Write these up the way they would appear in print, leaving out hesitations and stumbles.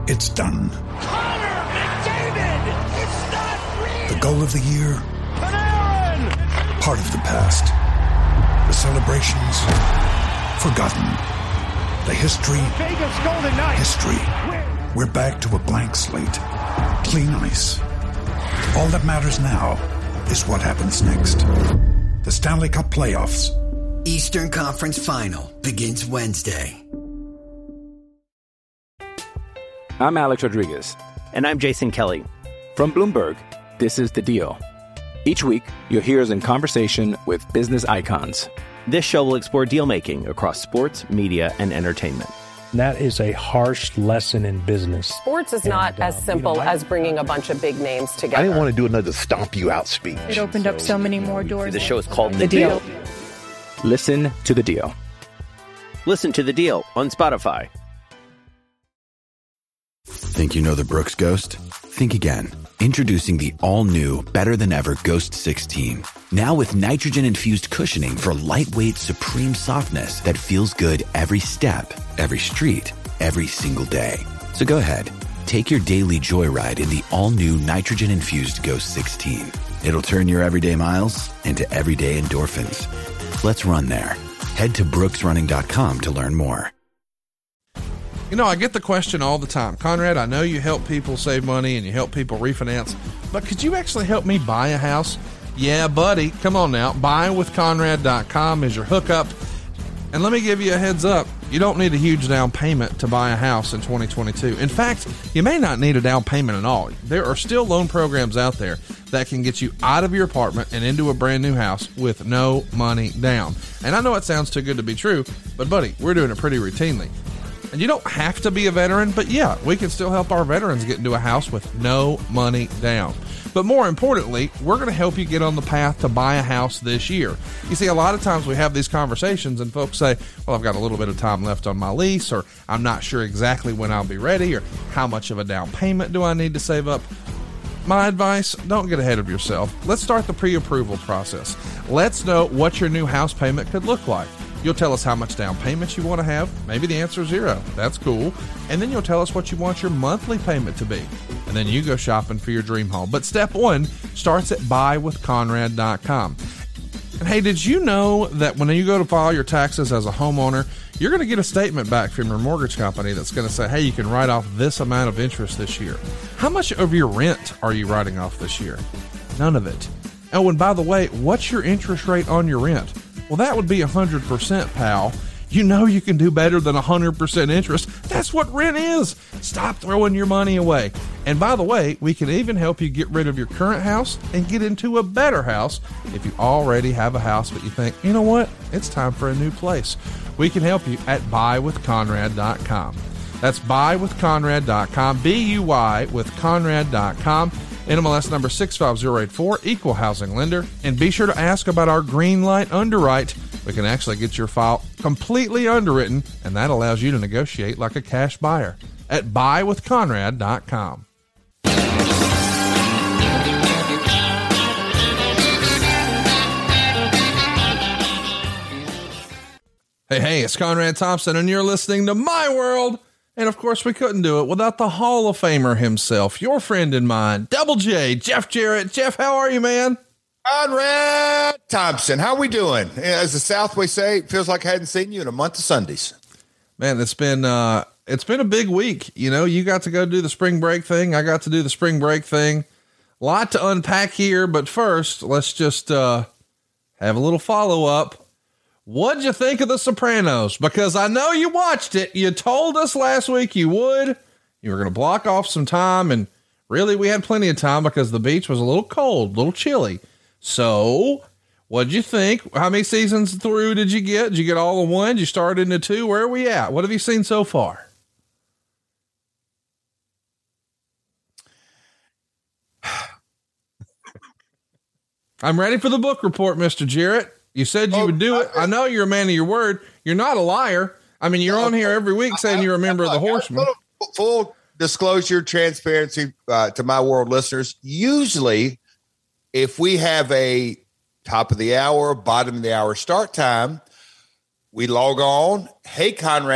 It's done. Connor McDavid! It's not real! The goal of the year? Panarin! Part of the past. The celebrations? Forgotten. The history? Vegas Golden Knights! History. We're back to a blank slate. Clean ice. All that matters now is what happens next. The Stanley Cup Playoffs. Eastern Conference Final begins Wednesday. I'm Alex Rodriguez. And I'm Jason Kelly. From Bloomberg, this is The Deal. Each week, you'll hear us in conversation with business icons. This show will explore deal-making across sports, media, and entertainment. That is a harsh lesson in business. Sports is not as simple as bringing a bunch of big names together. I didn't want to do another stomp you out speech. It opened up so many more doors. The show is called The Deal. Listen to The Deal. Listen to The Deal on Spotify. Think you know the Brooks Ghost? Think again. Introducing the all-new, better-than-ever Ghost 16. Now with nitrogen-infused cushioning for lightweight, supreme softness that feels good every step, every street, every single day. So go ahead, take your daily joyride in the all-new nitrogen-infused Ghost 16. It'll turn your everyday miles into everyday endorphins. Let's run there. Head to brooksrunning.com to learn more. You know, I get the question all the time. Conrad, I know you help people save money and you help people refinance, but could you actually help me buy a house? Yeah, buddy. Come on now. Buywithconrad.com is your hookup. And let me give you a heads up. You don't need a huge down payment to buy a house in 2022. In fact, you may not need a down payment at all. There are still loan programs out there that can get you out of your apartment and into a brand new house with no money down. And I know it sounds too good to be true, but buddy, we're doing it pretty routinely. And you don't have to be a veteran, but yeah, we can still help our veterans get into a house with no money down. But more importantly, we're going to help you get on the path to buy a house this year. You see, a lot of times we have these conversations and folks say, well, I've got a little bit of time left on my lease, or I'm not sure exactly when I'll be ready, or how much of a down payment do I need to save up? My advice, don't get ahead of yourself. Let's start the pre-approval process. Let's know what your new house payment could look like. You'll tell us how much down payment you want to have. Maybe the answer is 0. That's cool. And then you'll tell us what you want your monthly payment to be. And then you go shopping for your dream home. But step 1 starts at buywithconrad.com. And hey, did you know that when you go to file your taxes as a homeowner, you're going to get a statement back from your mortgage company that's going to say, hey, you can write off this amount of interest this year. How much of your rent are you writing off this year? None of it. Oh, and by the way, what's your interest rate on your rent? Well, that would be 100%, pal. You know you can do better than 100% interest. That's what rent is. Stop throwing your money away. And by the way, we can even help you get rid of your current house and get into a better house if you already have a house, but you think, you know what? It's time for a new place. We can help you at buywithconrad.com. That's buywithconrad.com, B-U-Y with Conrad.com. NMLS number 65084, equal housing lender. And be sure to ask about our green light underwrite. We can actually get your file completely underwritten, and that allows you to negotiate like a cash buyer at buywithconrad.com. Hey, it's Conrad Thompson, and you're listening to My World. And of course, we couldn't do it without the Hall of Famer himself, your friend and mine, Double J, Jeff Jarrett. Jeff, how are you, man? Conrad Thompson, how we doing? As the South would say, it feels like I hadn't seen you in a month of Sundays. Man, it's been a big week. You know, you got to go do the spring break thing. I got to do the spring break thing. A lot to unpack here, but first, let's just have a little follow-up. What'd you think of The Sopranos? Because I know you watched it. You told us last week you would. You were going to block off some time, and really we had plenty of time because the beach was a little cold, a little chilly. So what'd you think? How many seasons through did you get? Did you get all in one? Did you start into 2? Where are we at? What have you seen so far? I'm ready for the book report, Mr. Jarrett. You said you would do it. I know you're a man of your word. You're not a liar. I mean, you're on here every week saying you're a member of the Horsemen. Full disclosure, transparency to My World listeners. Usually, if we have a top of the hour, bottom of the hour start time, we log on. Hey, Conrad,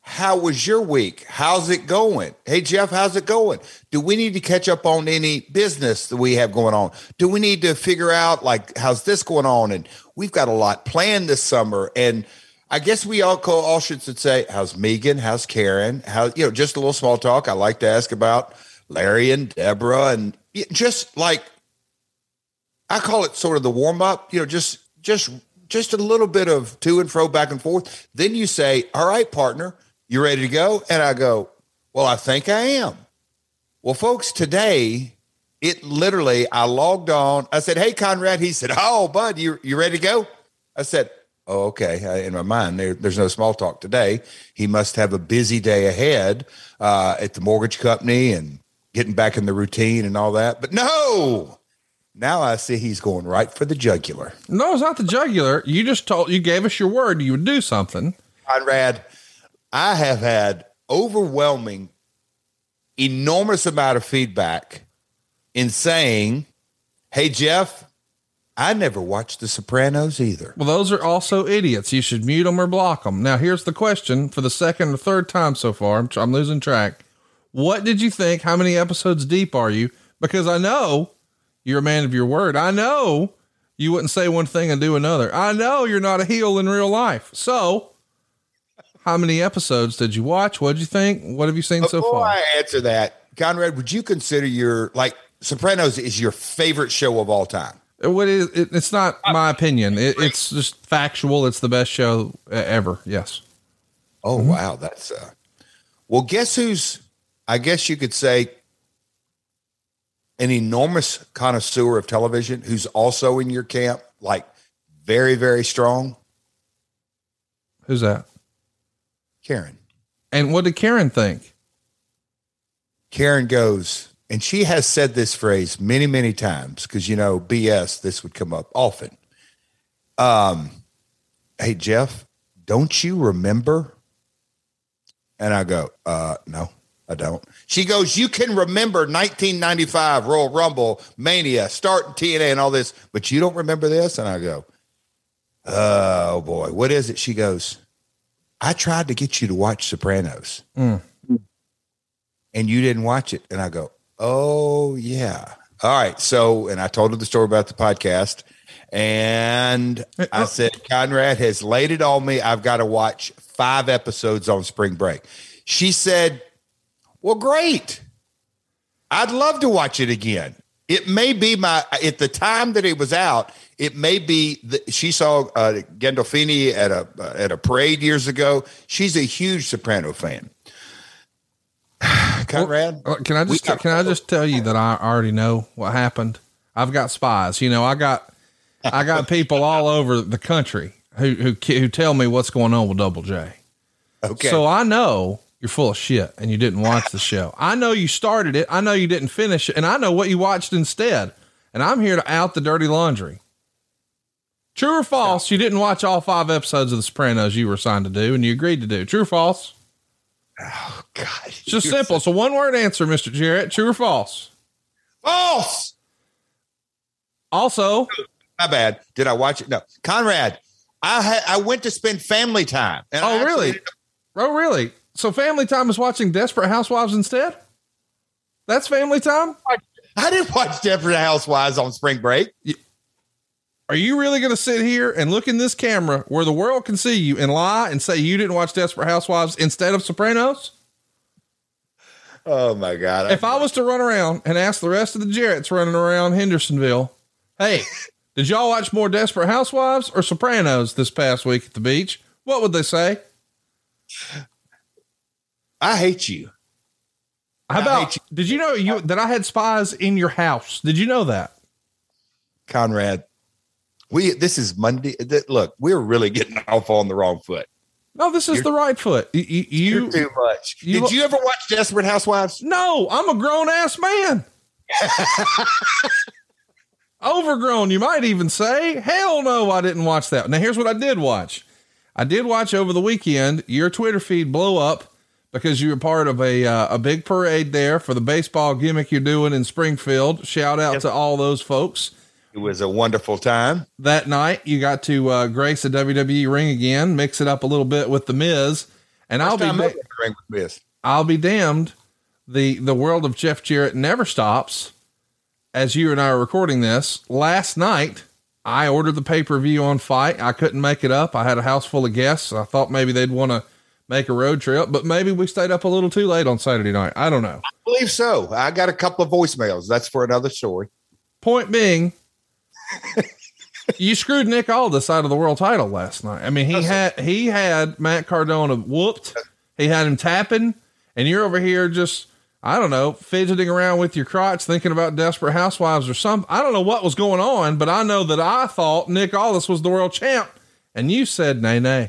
how was your week? How's it going? Hey, Jeff, how's it going? Do we need to catch up on any business that we have going on? Do we need to figure out, like, how's this going on? And we've got a lot planned this summer. And I guess we all should say, how's Megan? How's Karen? Just a little small talk. I like to ask about Larry and Deborah, and just like, I call it sort of the warm up, just a little bit of to and fro, back and forth. Then you say, all right, partner, you ready to go? And I go, well, I think I am. Well, folks, today, I logged on. I said, hey, Conrad. He said, oh, bud, you ready to go? I said, oh, okay. In my mind, there's no small talk today. He must have a busy day ahead at the mortgage company and getting back in the routine and all that. But no, now I see he's going right for the jugular. No, it's not the jugular. You gave us your word you would do something. Conrad, I have had overwhelming, enormous amount of feedback in saying, hey, Jeff, I never watched The Sopranos either. Well, those are also idiots. You should mute them or block them. Now, here's the question for the second or third time so far. I'm losing track. What did you think? How many episodes deep are you? Because I know you're a man of your word. I know you wouldn't say one thing and do another. I know you're not a heel in real life. So how many episodes did you watch? What did you think? What have you seen so far? Before I answer that, Conrad, would you consider Sopranos is your favorite show of all time? It's not my opinion. It's just factual. It's the best show ever. Yes. Oh, wow. That's, well, guess who's, I guess you could say, an enormous connoisseur of television who's also in your camp, like very, very strong. Who's that? Karen. And what did Karen think? Karen goes, and she has said this phrase many, many times because, BS, this would come up often. Hey, Jeff, don't you remember? And I go, no, I don't. She goes, you can remember 1995 Royal Rumble, Mania, starting TNA and all this, but you don't remember this? And I go, oh, boy, what is it? She goes, I tried to get you to watch Sopranos, and you didn't watch it. And I go, oh, yeah. All right. So, and I told her the story about the podcast, and I said, Conrad has laid it on me. I've got to watch 5 episodes on spring break. She said, well, great. I'd love to watch it again. It may be at the time that it was out, it may be she saw Gandolfini at a parade years ago. She's a huge Soprano fan. Conrad, can I just tell you that I already know what happened? I've got spies. I got people all over the country who tell me what's going on with Double J. Okay. So I know you're full of shit and you didn't watch the show. I know you started it. I know you didn't finish it, and I know what you watched instead. And I'm here to out the dirty laundry. True or false? You didn't watch all 5 episodes of The Sopranos you were assigned to do and you agreed to do. True or false? Oh, God. It's just simple. It's a one-word answer, Mr. Jarrett. True or false? False. Also, my bad. Did I watch it? No. Conrad, I went to spend family time. And really? Oh, really? So family time is watching Desperate Housewives instead? That's family time? I didn't watch Desperate Housewives on spring break. Are you really going to sit here and look in this camera where the world can see you and lie and say you didn't watch Desperate Housewives instead of Sopranos? Oh my God. If I was to run around and ask the rest of the Jarretts running around Hendersonville, hey, did y'all watch more Desperate Housewives or Sopranos this past week at the beach? What would they say? I hate you. How about, did you know that I had spies in your house? Did you know that? Conrad, this is Monday. Look, we're really getting off on the wrong foot. No, this is the right foot. You're too much. Did you ever watch Desperate Housewives? No, I'm a grown ass man. Overgrown, you might even say. Hell no, I didn't watch that. Now here's what I did watch. I did watch over the weekend your Twitter feed blow up because you were part of a big parade there for the baseball gimmick you're doing in Springfield. Shout out to all those folks. It was a wonderful time. That night you got to grace a WWE ring again, mix it up a little bit with The Miz. And I'll be ring with Miz. I'll be damned. The world of Jeff Jarrett never stops. As you and I are recording this, last night, I ordered the pay-per-view on Fight. I couldn't make it up. I had a house full of guests. I thought maybe they'd want to make a road trip, but maybe we stayed up a little too late on Saturday night. I don't know. I believe so. I got a couple of voicemails. That's for another story. Point being, you screwed Nick Aldis out of the world title last night. I mean, he had Matt Cardona whooped. He had him tapping, and you're over here just, I don't know, fidgeting around with your crotch, thinking about Desperate Housewives or something. I don't know what was going on, but I know that I thought Nick Aldis was the world champ, and you said nay.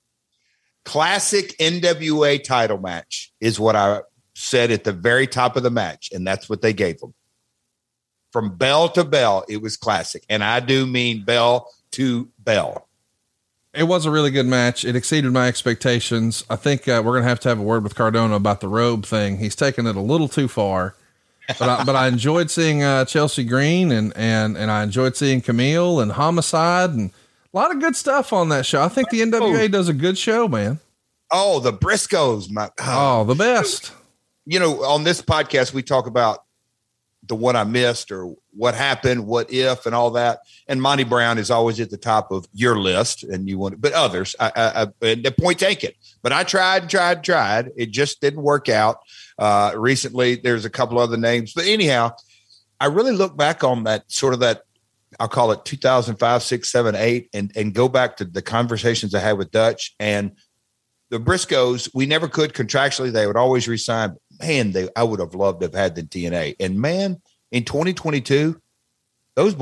Classic NWA title match is what I said at the very top of the match, and that's what they gave them. From bell to bell, it was classic, and I do mean bell to bell. It was a really good match. It exceeded my expectations. I think we're going to have a word with Cardona about the robe thing. He's taken it a little too far, but I enjoyed seeing Chelsea Green and I enjoyed seeing Camille and Homicide and a lot of good stuff on that show. I think the NWA does a good show, man. Oh, the Briscoes. The best. You know, on this podcast, we talk about the one I missed or what happened, what if, and all that. And Monty Brown is always at the top of your list, and you want, but others, the point taken. But I tried. It just didn't work out. Recently, there's a couple other names, but anyhow, I really look back on that sort of that. I'll call it 2005, 6, 7, 8, and go back to the conversations I had with Dutch and the Briscoes. We never could contractually. They would always resign. Man, I would have loved to have had the TNA. And man, in 2022, them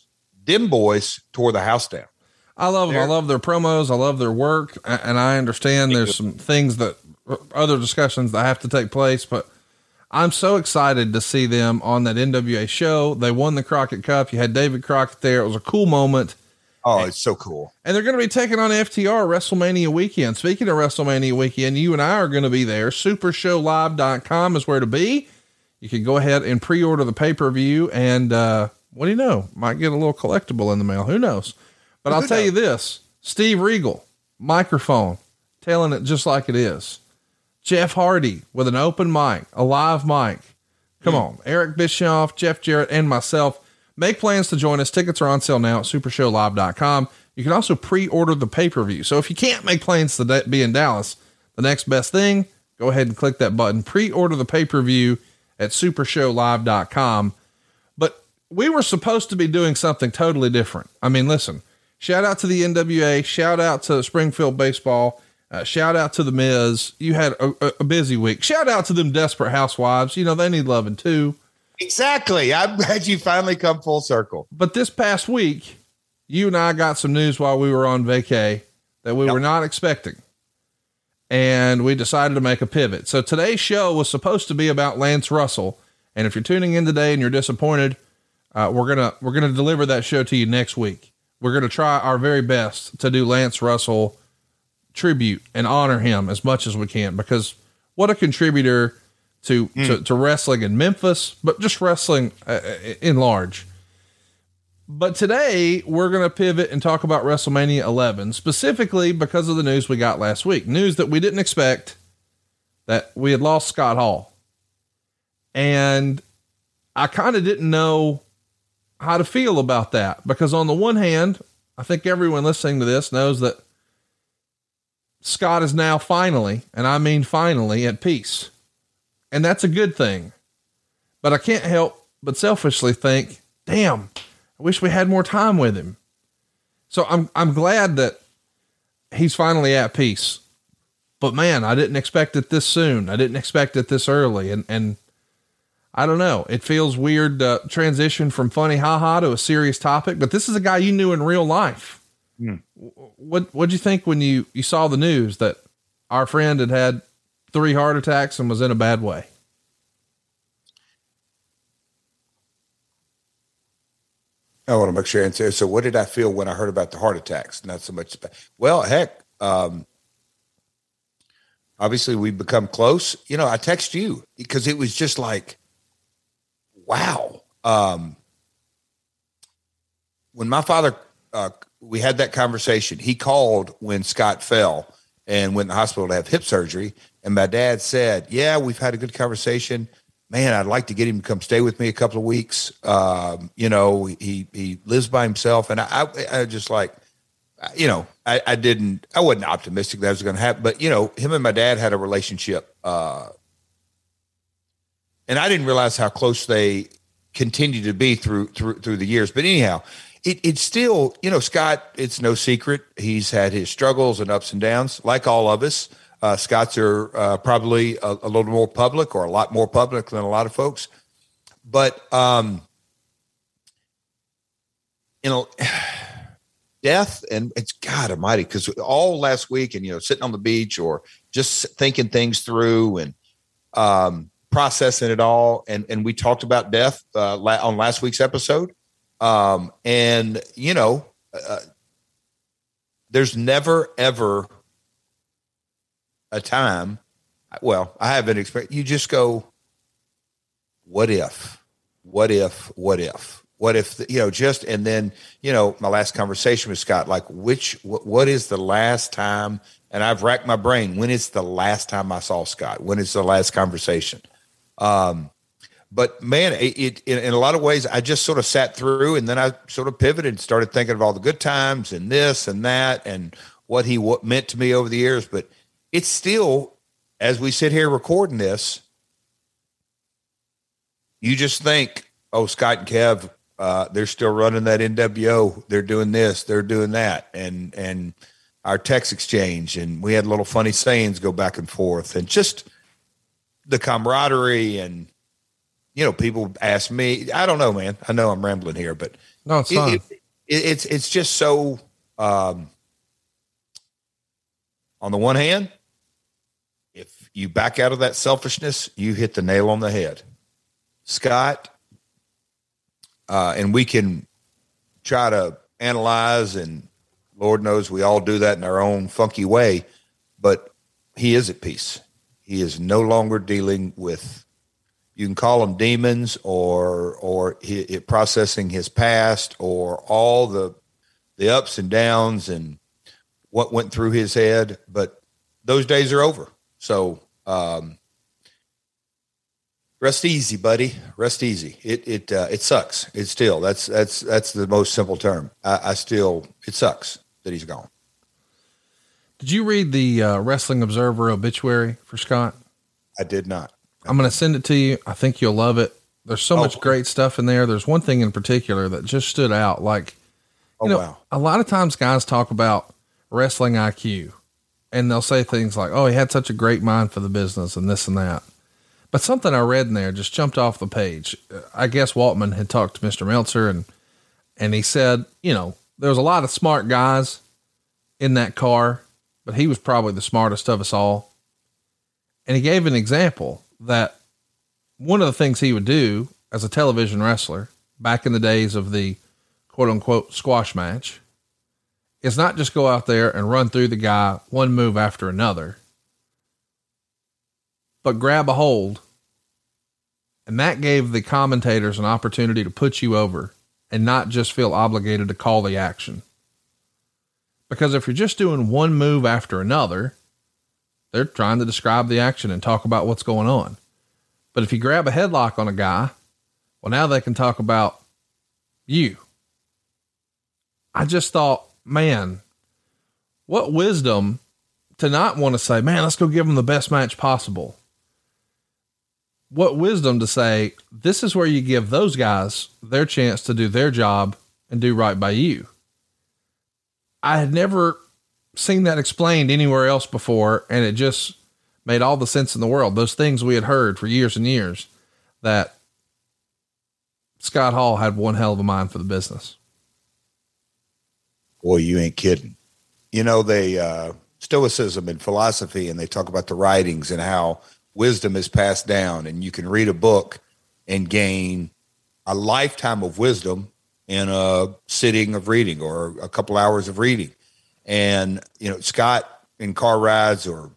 boys tore the house down. I love them. I love their promos. I love their work. And I understand there's some things that other discussions that have to take place, but I'm so excited to see them on that NWA show. They won the Crockett Cup. You had David Crockett there. It was a cool moment. Oh, it's so cool. And they're going to be taking on FTR WrestleMania weekend. Speaking of WrestleMania weekend, you and I are going to be there. Supershowlive.com is where to be. You can go ahead and pre-order the pay-per-view and, what do you know? Might get a little collectible in the mail. Who knows? But I'll tell you this, Steve Regal, microphone, telling it just like it is. Jeff Hardy with an open mic, a live mic. Come on. Eric Bischoff, Jeff Jarrett, and myself. Make plans to join us. Tickets are on sale now at supershowlive.com. You can also pre-order the pay-per-view. So if you can't make plans to be in Dallas, the next best thing, go ahead and click that button. Pre-order the pay-per-view at supershowlive.com. But we were supposed to be doing something totally different. I mean, listen, shout out to the NWA, shout out to Springfield Baseball, shout out to the Miz. You had a busy week. Shout out to them Desperate Housewives. You know, they need loving too. Exactly. I'm glad you finally come full circle. But this past week, you and I got some news while we were on vacay that we were not expecting. And we decided to make a pivot. So today's show was supposed to be about Lance Russell. And if you're tuning in today and you're disappointed, we're going to deliver that show to you next week. We're going to try our very best to do Lance Russell tribute and honor him as much as we can, because what a contributor to wrestling in Memphis, but just wrestling in large. But today we're going to pivot and talk about WrestleMania 11, specifically because of the news we got last week. News that we didn't expect, that we had lost Scott Hall. And I kind of didn't know how to feel about that, because on the one hand, I think everyone listening to this knows that Scott is now finally, and I mean finally, at peace. And that's a good thing. But I can't help but selfishly think, damn, I wish we had more time with him. So I'm glad that he's finally at peace. But man, I didn't expect it this soon. I didn't expect it this early. And I don't know. It feels weird to transition from funny haha to a serious topic, but this is a guy you knew in real life. What'd you think when you saw the news that our friend had 3 heart attacks and was in a bad way? I want to make sure I answer. So what did I feel when I heard about the heart attacks? Not so much. Well, heck, obviously we've become close. You know, I text you because it was just like, wow. When my father, we had that conversation, he called when Scott fell and went to the hospital to have hip surgery. And my dad said, yeah, we've had a good conversation. Man, I'd like to get him to come stay with me a couple of weeks. He lives by himself. And I just like, I wasn't optimistic that was going to happen, but him and my dad had a relationship. And I didn't realize how close they continued to be through the years. But anyhow, it's still, Scott, it's no secret. He's had his struggles and ups and downs like all of us. Scott's are probably a little more public, or a lot more public than a lot of folks. But, death, and it's God Almighty, because all last week and, sitting on the beach or just thinking things through and processing it all. And we talked about death on last week's episode. There's never, ever a time. Well, I haven't experienced. You just go, what if, and then, my last conversation with Scott, like what is the last time? And I've racked my brain. When is the last time I saw Scott? When is the last conversation? But man, it in a lot of ways, I just sort of sat through, and then I sort of pivoted and started thinking of all the good times and this and that and what he meant to me over the years. But it's still, as we sit here recording this, you just think, oh, Scott and Kev, they're still running that NWO. They're doing this, they're doing that. And our text exchange, and we had little funny sayings go back and forth, and just the camaraderie. And, people ask me, I don't know, man, I know I'm rambling here, but no, it's fine. It's just so, on the one hand, if you back out of that selfishness, you hit the nail on the head. Scott, and we can try to analyze, and Lord knows we all do that in our own funky way, but he is at peace. He is no longer dealing with, you can call them demons or processing his past, or all the ups and downs and what went through his head, but those days are over. So, rest easy, buddy. Rest easy. It sucks. It's still, that's the most simple term. It sucks that he's gone. Did you read the Wrestling Observer obituary for Scott? I did not. I'm going to send it to you. I think you'll love it. There's so much great stuff in there. There's one thing in particular that just stood out. Like, wow. A lot of times guys talk about wrestling IQ, and they'll say things like, oh, he had such a great mind for the business and this and that. But something I read in there just jumped off the page. I guess Waltman had talked to Mr. Meltzer, and he said, there was a lot of smart guys in that car, but he was probably the smartest of us all. And he gave an example that one of the things he would do as a television wrestler back in the days of the quote unquote squash match is not just go out there and run through the guy one move after another, but grab a hold. And that gave the commentators an opportunity to put you over and not just feel obligated to call the action. Because if you're just doing one move after another, they're trying to describe the action and talk about what's going on. But if you grab a headlock on a guy, well, now they can talk about you. I just thought, man, what wisdom to not want to say, man, let's go give them the best match possible. What wisdom to say, this is where you give those guys their chance to do their job and do right by you. I had never seen that explained anywhere else before, and it just made all the sense in the world. Those things we had heard for years and years, that Scott Hall had one hell of a mind for the business. Boy, you ain't kidding. They, stoicism and philosophy, and they talk about the writings and how wisdom is passed down, and you can read a book and gain a lifetime of wisdom in a sitting of reading or a couple hours of reading. And, Scott in car rides or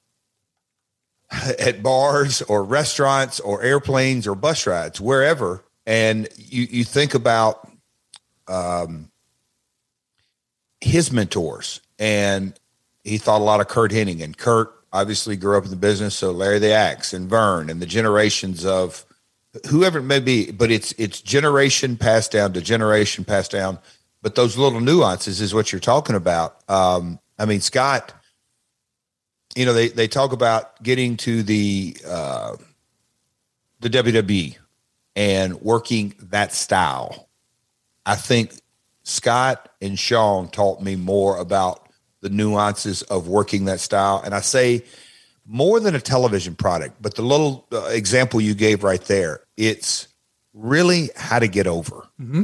at bars or restaurants or airplanes or bus rides, wherever. And you think about, his mentors, and he thought a lot of Kurt Hennig, and Kurt, obviously grew up in the business. So Larry the Axe and Vern and the generations of whoever it may be, but it's generation passed down to generation passed down. But those little nuances is what you're talking about. I mean, Scott, you know, they talk about getting to the WWE and working that style. I think Scott and Sean taught me more about the nuances of working that style. And I say more than a television product, but the little example you gave right there, it's really how to get over. Mm-hmm.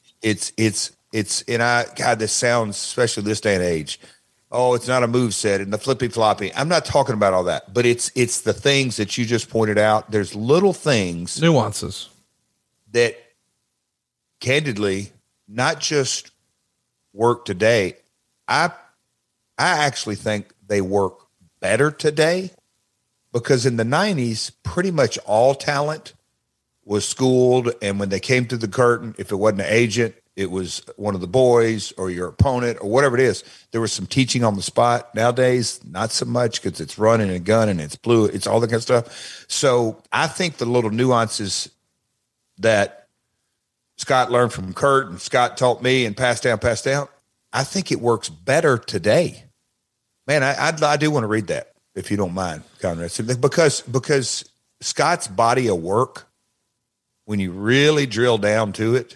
God, this sounds, especially this day and age, oh, it's not a move set and the flippy floppy. I'm not talking about all that, but it's the things that you just pointed out. There's little things, nuances that candidly, not just work today. I actually think they work better today because in the 90s, pretty much all talent was schooled. And when they came through the curtain, if it wasn't an agent, it was one of the boys or your opponent or whatever it is. There was some teaching on the spot. Nowadays, not so much because it's running and gunning, it's blue, it's all that kind of stuff. So I think the little nuances that Scott learned from Kurt and Scott taught me and passed down, I think it works better today. Man, I do want to read that if you don't mind, Conrad, because Scott's body of work, when you really drill down to it,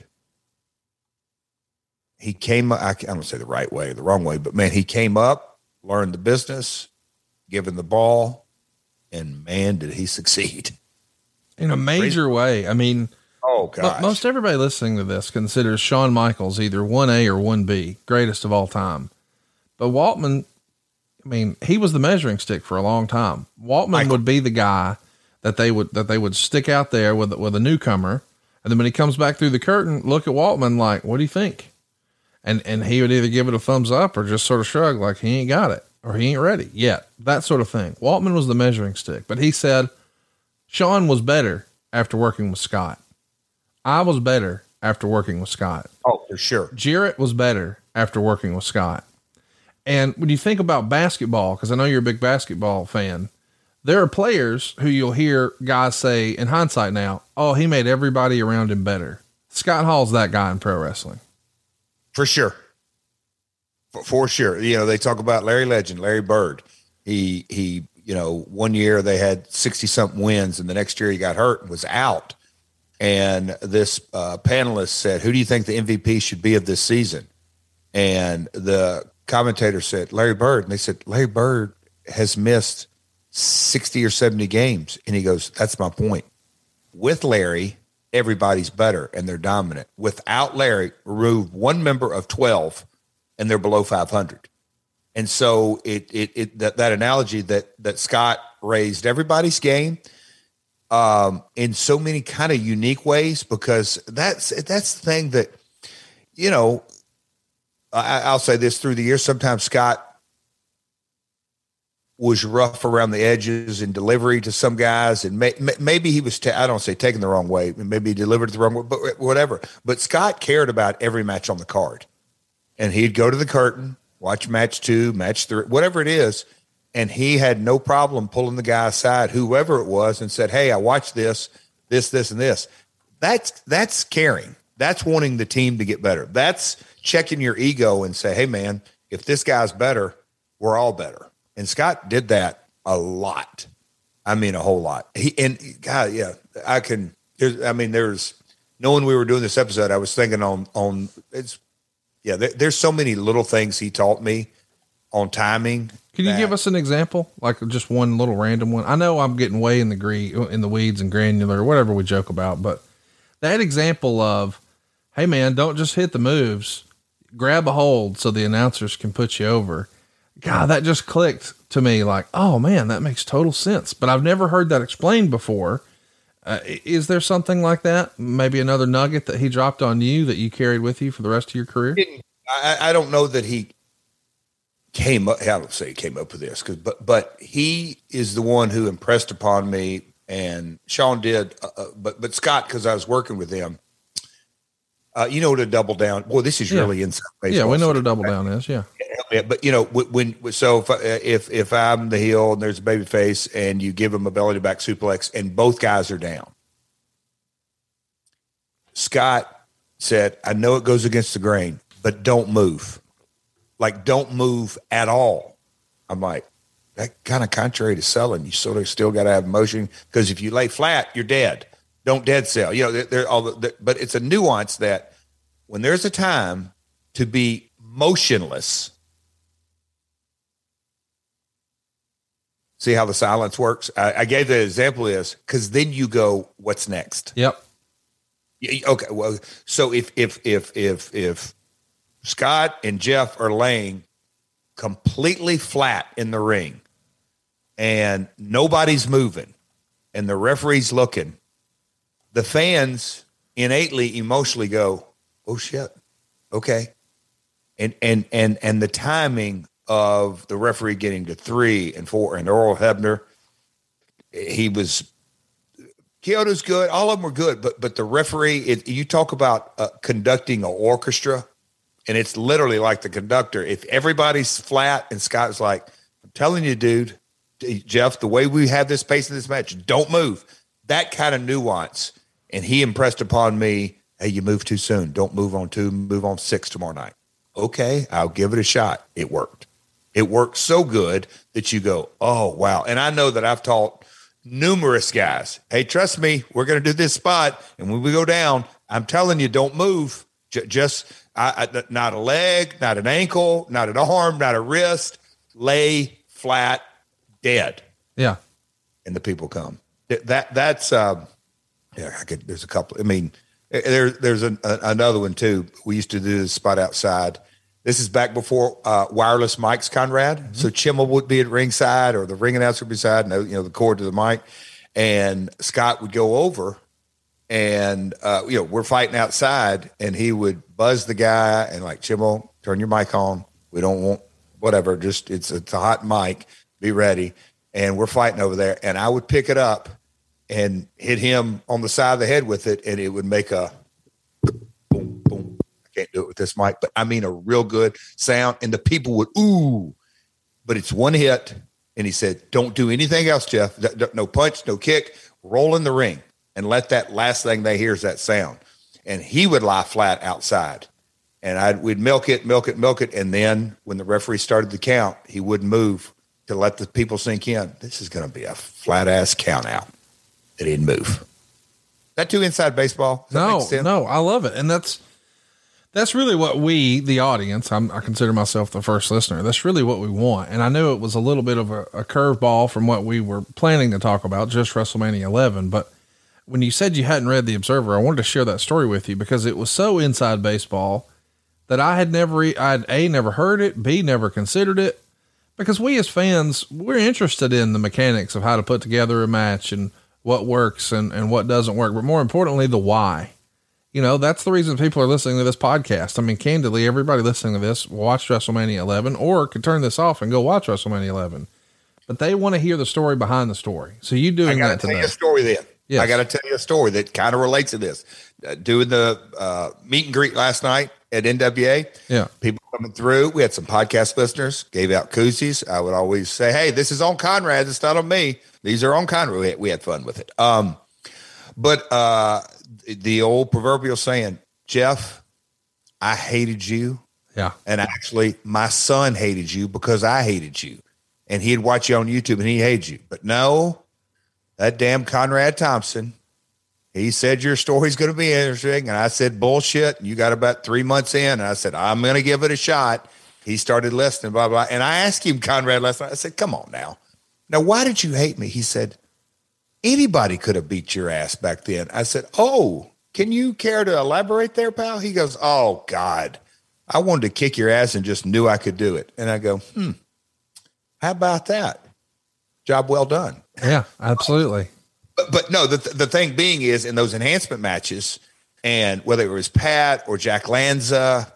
he came, I don't say the right way or the wrong way, but man, he came up, learned the business, given the ball, and man, did he succeed. In a major way. I mean, oh gosh. Most everybody listening to this considers Shawn Michaels either 1A or 1B, greatest of all time. But Waltman, I mean, he was the measuring stick for a long time. Waltman would be the guy that they would stick out there with a newcomer. And then when he comes back through the curtain, look at Waltman like, what do you think? And he would either give it a thumbs up or just sort of shrug like he ain't got it or he ain't ready yet. That sort of thing. Waltman was the measuring stick, but he said Shawn was better after working with Scott. I was better after working with Scott. Oh, for sure. Jarrett was better after working with Scott. And when you think about basketball, because I know you're a big basketball fan, there are players who you'll hear guys say in hindsight now, oh, he made everybody around him better. Scott Hall's that guy in pro wrestling. For sure. For sure. You know, they talk about Larry Legend, Larry Bird. He, you know, one year they had 60 something wins and the next year he got hurt and was out. And this panelist said, who do you think the MVP should be of this season? And the commentator said, Larry Bird. And they said, Larry Bird has missed 60 or 70 games. And he goes, that's my point. With Larry, everybody's better and they're dominant. Without Larry, remove one member of 12 and they're below 500. And so that analogy that Scott raised everybody's game in so many kind of unique ways, because that's the thing that, you know, I'll say this through the years. Sometimes Scott was rough around the edges in delivery to some guys. And maybe he was, I don't say taking the wrong way. Maybe he delivered it the wrong way, but whatever. But Scott cared about every match on the card. And he'd go to the curtain, watch match 2, match 3, whatever it is. And he had no problem pulling the guy aside, whoever it was, and said, hey, I watched this, and this. That's caring. That's wanting the team to get better. That's checking your ego and say, hey, man, if this guy's better, we're all better. And Scott did that a lot. I mean, a whole lot. There's knowing we were doing this episode, I was thinking there's so many little things he taught me on timing. Can you give us an example? Like just one little random one? I know I'm getting way in the weeds and granular, whatever we joke about, but that example of, hey man, don't just hit the moves, grab a hold so the announcers can put you over. God, that just clicked to me like, oh man, that makes total sense. But I've never heard that explained before. Is there something like that? Maybe another nugget that he dropped on you that you carried with you for the rest of your career? I don't know that he came up. I don't say he came up with this, but he is the one who impressed upon me, and Sean did. But Scott, because I was working with him, you know what a double down. Boy, this is really inside baseball. Yeah, we know what a double down is. Yeah. But you know, if I'm the heel and there's a baby face and you give him a belly to back suplex and both guys are down, Scott said, I know it goes against the grain, but don't move. Like, don't move at all. I'm like, that kind of contrary to selling. You sort of still got to have motion, because if you lay flat, you're dead. Don't dead sell. You know, but it's a nuance that when there's a time to be motionless, see how the silence works? I gave the example is because then you go, what's next? Yep. Okay. Well, so if Scott and Jeff are laying completely flat in the ring and nobody's moving and the referee's looking, the fans innately emotionally go, oh shit. Okay. And the timing of the referee getting to 3 and 4 and Earl Hebner, Kyoto's good. All of them were good, but the referee, you talk about conducting an orchestra, and it's literally like the conductor. If everybody's flat and Scott's like, I'm telling you, dude, Jeff, the way we have this pace in this match, don't move. That kind of nuance. And he impressed upon me, hey, you move too soon. Don't move on 2, move on 6 tomorrow night. Okay, I'll give it a shot. It worked. It worked so good that you go, oh, wow. And I know that I've taught numerous guys, hey, trust me, we're going to do this spot. And when we go down, I'm telling you, don't move. Just not a leg, not an ankle, not an arm, not a wrist. Lay flat, dead. Yeah. And the people come. That's there's a couple. I mean, there's another one too. We used to do this spot outside. This is back before wireless mics, Conrad. Mm-hmm. So Chimmel would be at ringside, or the ring announcer would be beside, and the cord to the mic, and Scott would go over, and we're fighting outside, and he would buzz the guy and like, Chimmel, turn your mic on. We don't want whatever. Just it's a hot mic. Be ready. And we're fighting over there, and I would pick it up and hit him on the side of the head with it, and it would make a boom, boom. I can't do it with this mic, but I mean a real good sound, and the people would, ooh, but it's one hit. And he said, don't do anything else, Jeff. No punch, no kick, roll in the ring and let that last thing they hear is that sound. And he would lie flat outside, and we'd milk it. And then when the referee started the count, he wouldn't move to let the people sink in. This is going to be a flat ass count out. It didn't move. That too inside baseball? No, I love it. And that's really what we, the audience, I consider myself the first listener. That's really what we want. And I knew it was a little bit of a curveball from what we were planning to talk about, just WrestleMania 11. But when you said you hadn't read The Observer, I wanted to share that story with you because it was so inside baseball that I'd A, never heard it, B, never considered it, because we as fans, we're interested in the mechanics of how to put together a match and what works and what doesn't work, but more importantly, the why. That's the reason people are listening to this podcast. I mean, candidly, everybody listening to this watched WrestleMania 11 or could turn this off and go watch WrestleMania 11, but they want to hear the story behind the story. So you doing that today. I got to tell you a story then. Yes. I got to tell you a story that kind of relates to this. Doing the meet and greet last night at NWA. Yeah. People coming through. We had some podcast listeners, gave out koozies. I would always say, hey, this is on Conrad. It's not on me. These are on Conrad. We had fun with it. But the old proverbial saying, Jeff, I hated you. Yeah. And actually my son hated you because I hated you, and he'd watch you on YouTube and he hated you. But no, that damn Conrad Thompson, he said your story's going to be interesting. And I said, bullshit. And you got about 3 months in. And I said, I'm going to give it a shot. He started listening, blah, blah. And I asked him, Conrad, last night, I said, come on now. Now, why did you hate me? He said, anybody could have beat your ass back then. I said, oh, can you care to elaborate there, pal? He goes, oh, God, I wanted to kick your ass and just knew I could do it. And I go, how about that? Job well done. Yeah, absolutely. But no, the thing being is in those enhancement matches, and whether it was Pat or Jack Lanza,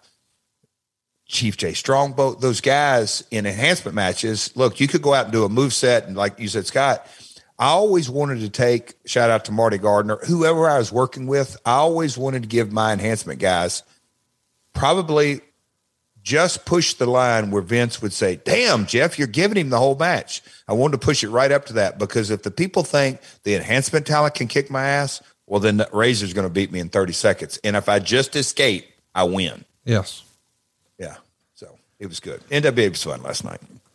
Chief J Strongbow, those guys in enhancement matches, look, you could go out and do a moveset. And like you said, Scott, I always wanted to take, shout out to Marty Gardner, whoever I was working with, I always wanted to give my enhancement guys probably just pushed the line where Vince would say, damn, Jeff, you're giving him the whole match. I wanted to push it right up to that, because if the people think the enhancement talent can kick my ass, well, then the Razor's going to beat me in 30 seconds. And if I just escape, I win. Yes. Yeah. So it was good. NWA was fun last night.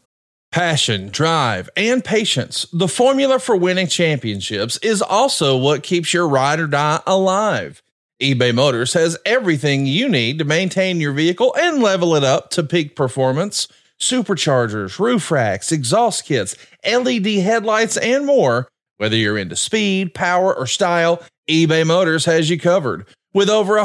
Passion, drive, and patience. The formula for winning championships is also what keeps your ride or die alive. eBay Motors has everything you need to maintain your vehicle and level it up to peak performance. Superchargers, roof racks, exhaust kits, LED headlights, and more. Whether you're into speed, power, or style, eBay Motors has you covered. With over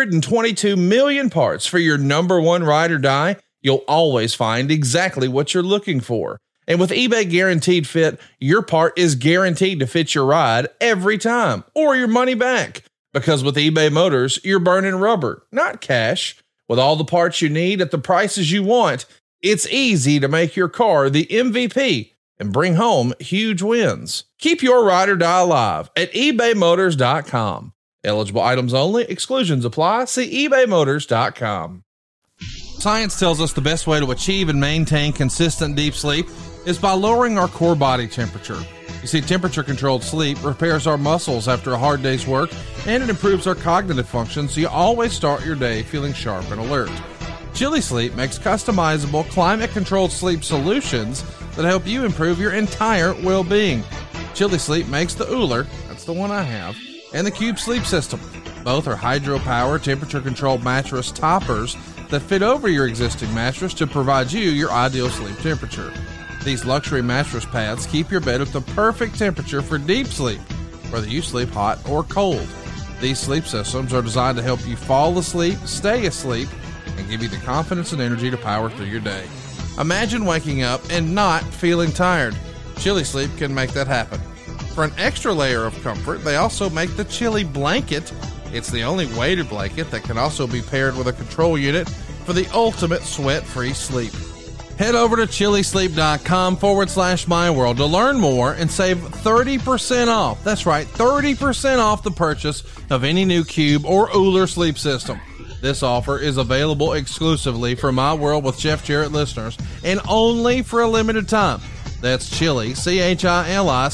122 million parts for your number one ride or die, you'll always find exactly what you're looking for. And with eBay Guaranteed Fit, your part is guaranteed to fit your ride every time, or your money back. Because with eBay Motors, you're burning rubber, not cash. With all the parts you need at the prices you want, it's easy to make your car the MVP and bring home huge wins. Keep your ride or die alive at ebaymotors.com. Eligible items only. Exclusions apply. See ebaymotors.com. Science tells us the best way to achieve and maintain consistent deep sleep is by lowering our core body temperature. You see, temperature-controlled sleep repairs our muscles after a hard day's work, and it improves our cognitive function, so you always start your day feeling sharp and alert. Chili Sleep makes customizable, climate-controlled sleep solutions that help you improve your entire well-being. Chili Sleep makes the Ooler, that's the one I have, and the Cube Sleep System. Both are hydro-powered, temperature-controlled mattress toppers that fit over your existing mattress to provide you your ideal sleep temperature. These luxury mattress pads keep your bed at the perfect temperature for deep sleep, whether you sleep hot or cold. These sleep systems are designed to help you fall asleep, stay asleep, and give you the confidence and energy to power through your day. Imagine waking up and not feeling tired. Chili Sleep can make that happen. For an extra layer of comfort, they also make the Chili Blanket. It's the only weighted blanket that can also be paired with a control unit for the ultimate sweat-free sleep. Head over to chilisleep.com/myworld to learn more and save 30% off. That's right, 30% off the purchase of any new Cube or Ooler sleep system. This offer is available exclusively for My World with Jeff Jarrett listeners and only for a limited time. That's Chili, CHILI,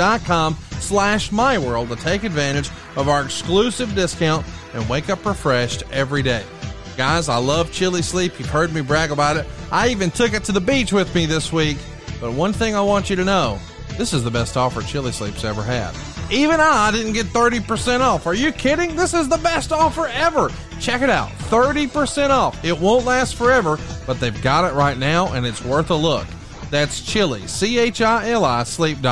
sleep.com/myworld to take advantage of our exclusive discount and wake up refreshed every day. Guys, I love Chili Sleep. You've heard me brag about it. I even took it to the beach with me this week. But one thing I want you to know, this is the best offer Chili Sleep's ever had. Even I didn't get 30% off. Are you kidding? This is the best offer ever. Check it out. 30% off. It won't last forever, but they've got it right now, and it's worth a look. That's Chili, CHILI,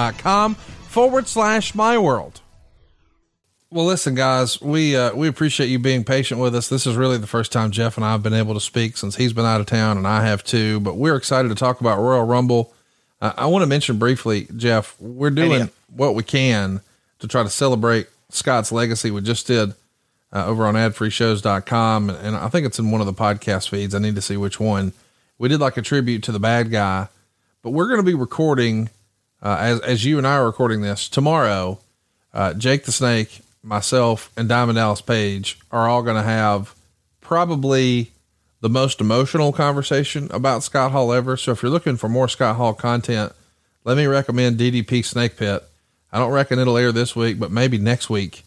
sleep.com/myworld. Well, listen, guys, we appreciate you being patient with us. This is really the first time Jeff and I have been able to speak since he's been out of town, and I have too, but we're excited to talk about Royal Rumble. I want to mention briefly, Jeff, we're doing what we can to try to celebrate Scott's legacy. We just did over on adfreeshows.com, and I think it's in one of the podcast feeds. I need to see which one. We did like a tribute to the bad guy, but we're going to be recording, as you and I are recording this tomorrow, Jake the Snake, myself, and Diamond Dallas Page are all going to have probably the most emotional conversation about Scott Hall ever. So if you're looking for more Scott Hall content, let me recommend DDP Snake Pit. I don't reckon it'll air this week, but maybe next week.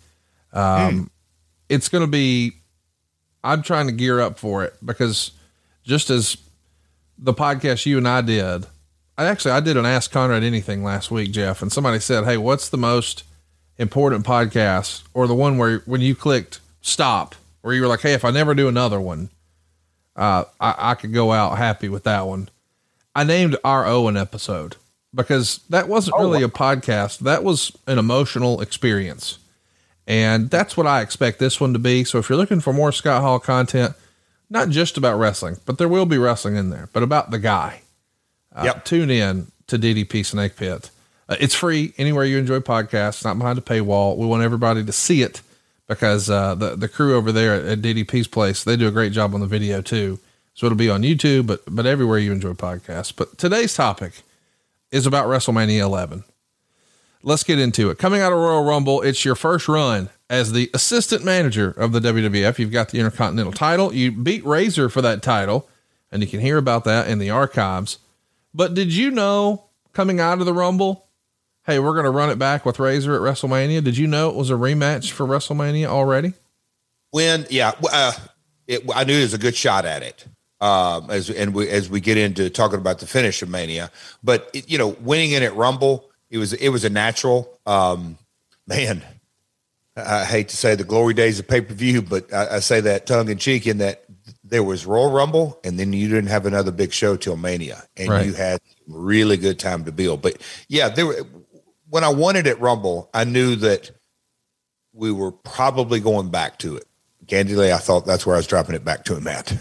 It's going to be, I'm trying to gear up for it because just as the podcast you and I did, I did an Ask Conrad Anything last week, Jeff, and somebody said, hey, what's the most important podcast, or the one where when you clicked stop, where you were like, hey, if I never do another one, I could go out happy with that one. I named our Owen episode because that wasn't really a podcast. That was an emotional experience. And that's what I expect this one to be. So if you're looking for more Scott Hall content, not just about wrestling, but there will be wrestling in there, but about the guy, tune in to DDP Snake Pit. It's free anywhere you enjoy podcasts, not behind a paywall. We want everybody to see it because the crew over there at DDP's place, they do a great job on the video too. So it'll be on YouTube, but everywhere you enjoy podcasts. But today's topic is about WrestleMania 11. Let's get into it. Coming out of Royal Rumble, it's your first run as the assistant manager of the WWF. You've got the Intercontinental title. You beat Razor for that title, and you can hear about that in the archives. But did you know coming out of the Rumble, hey, we're going to run it back with Razor at WrestleMania? Did you know it was a rematch for WrestleMania already? I knew it was a good shot at it. As we get into talking about the finish of Mania, but winning it at Rumble, it was a natural. Man, I hate to say the glory days of pay-per-view, but I say that tongue in cheek in that there was Royal Rumble, and then you didn't have another big show till Mania, and right. You had really good time to build. But yeah, when I won it at Rumble, I knew that we were probably going back to it. Candidly, I thought that's where I was dropping it back to him at.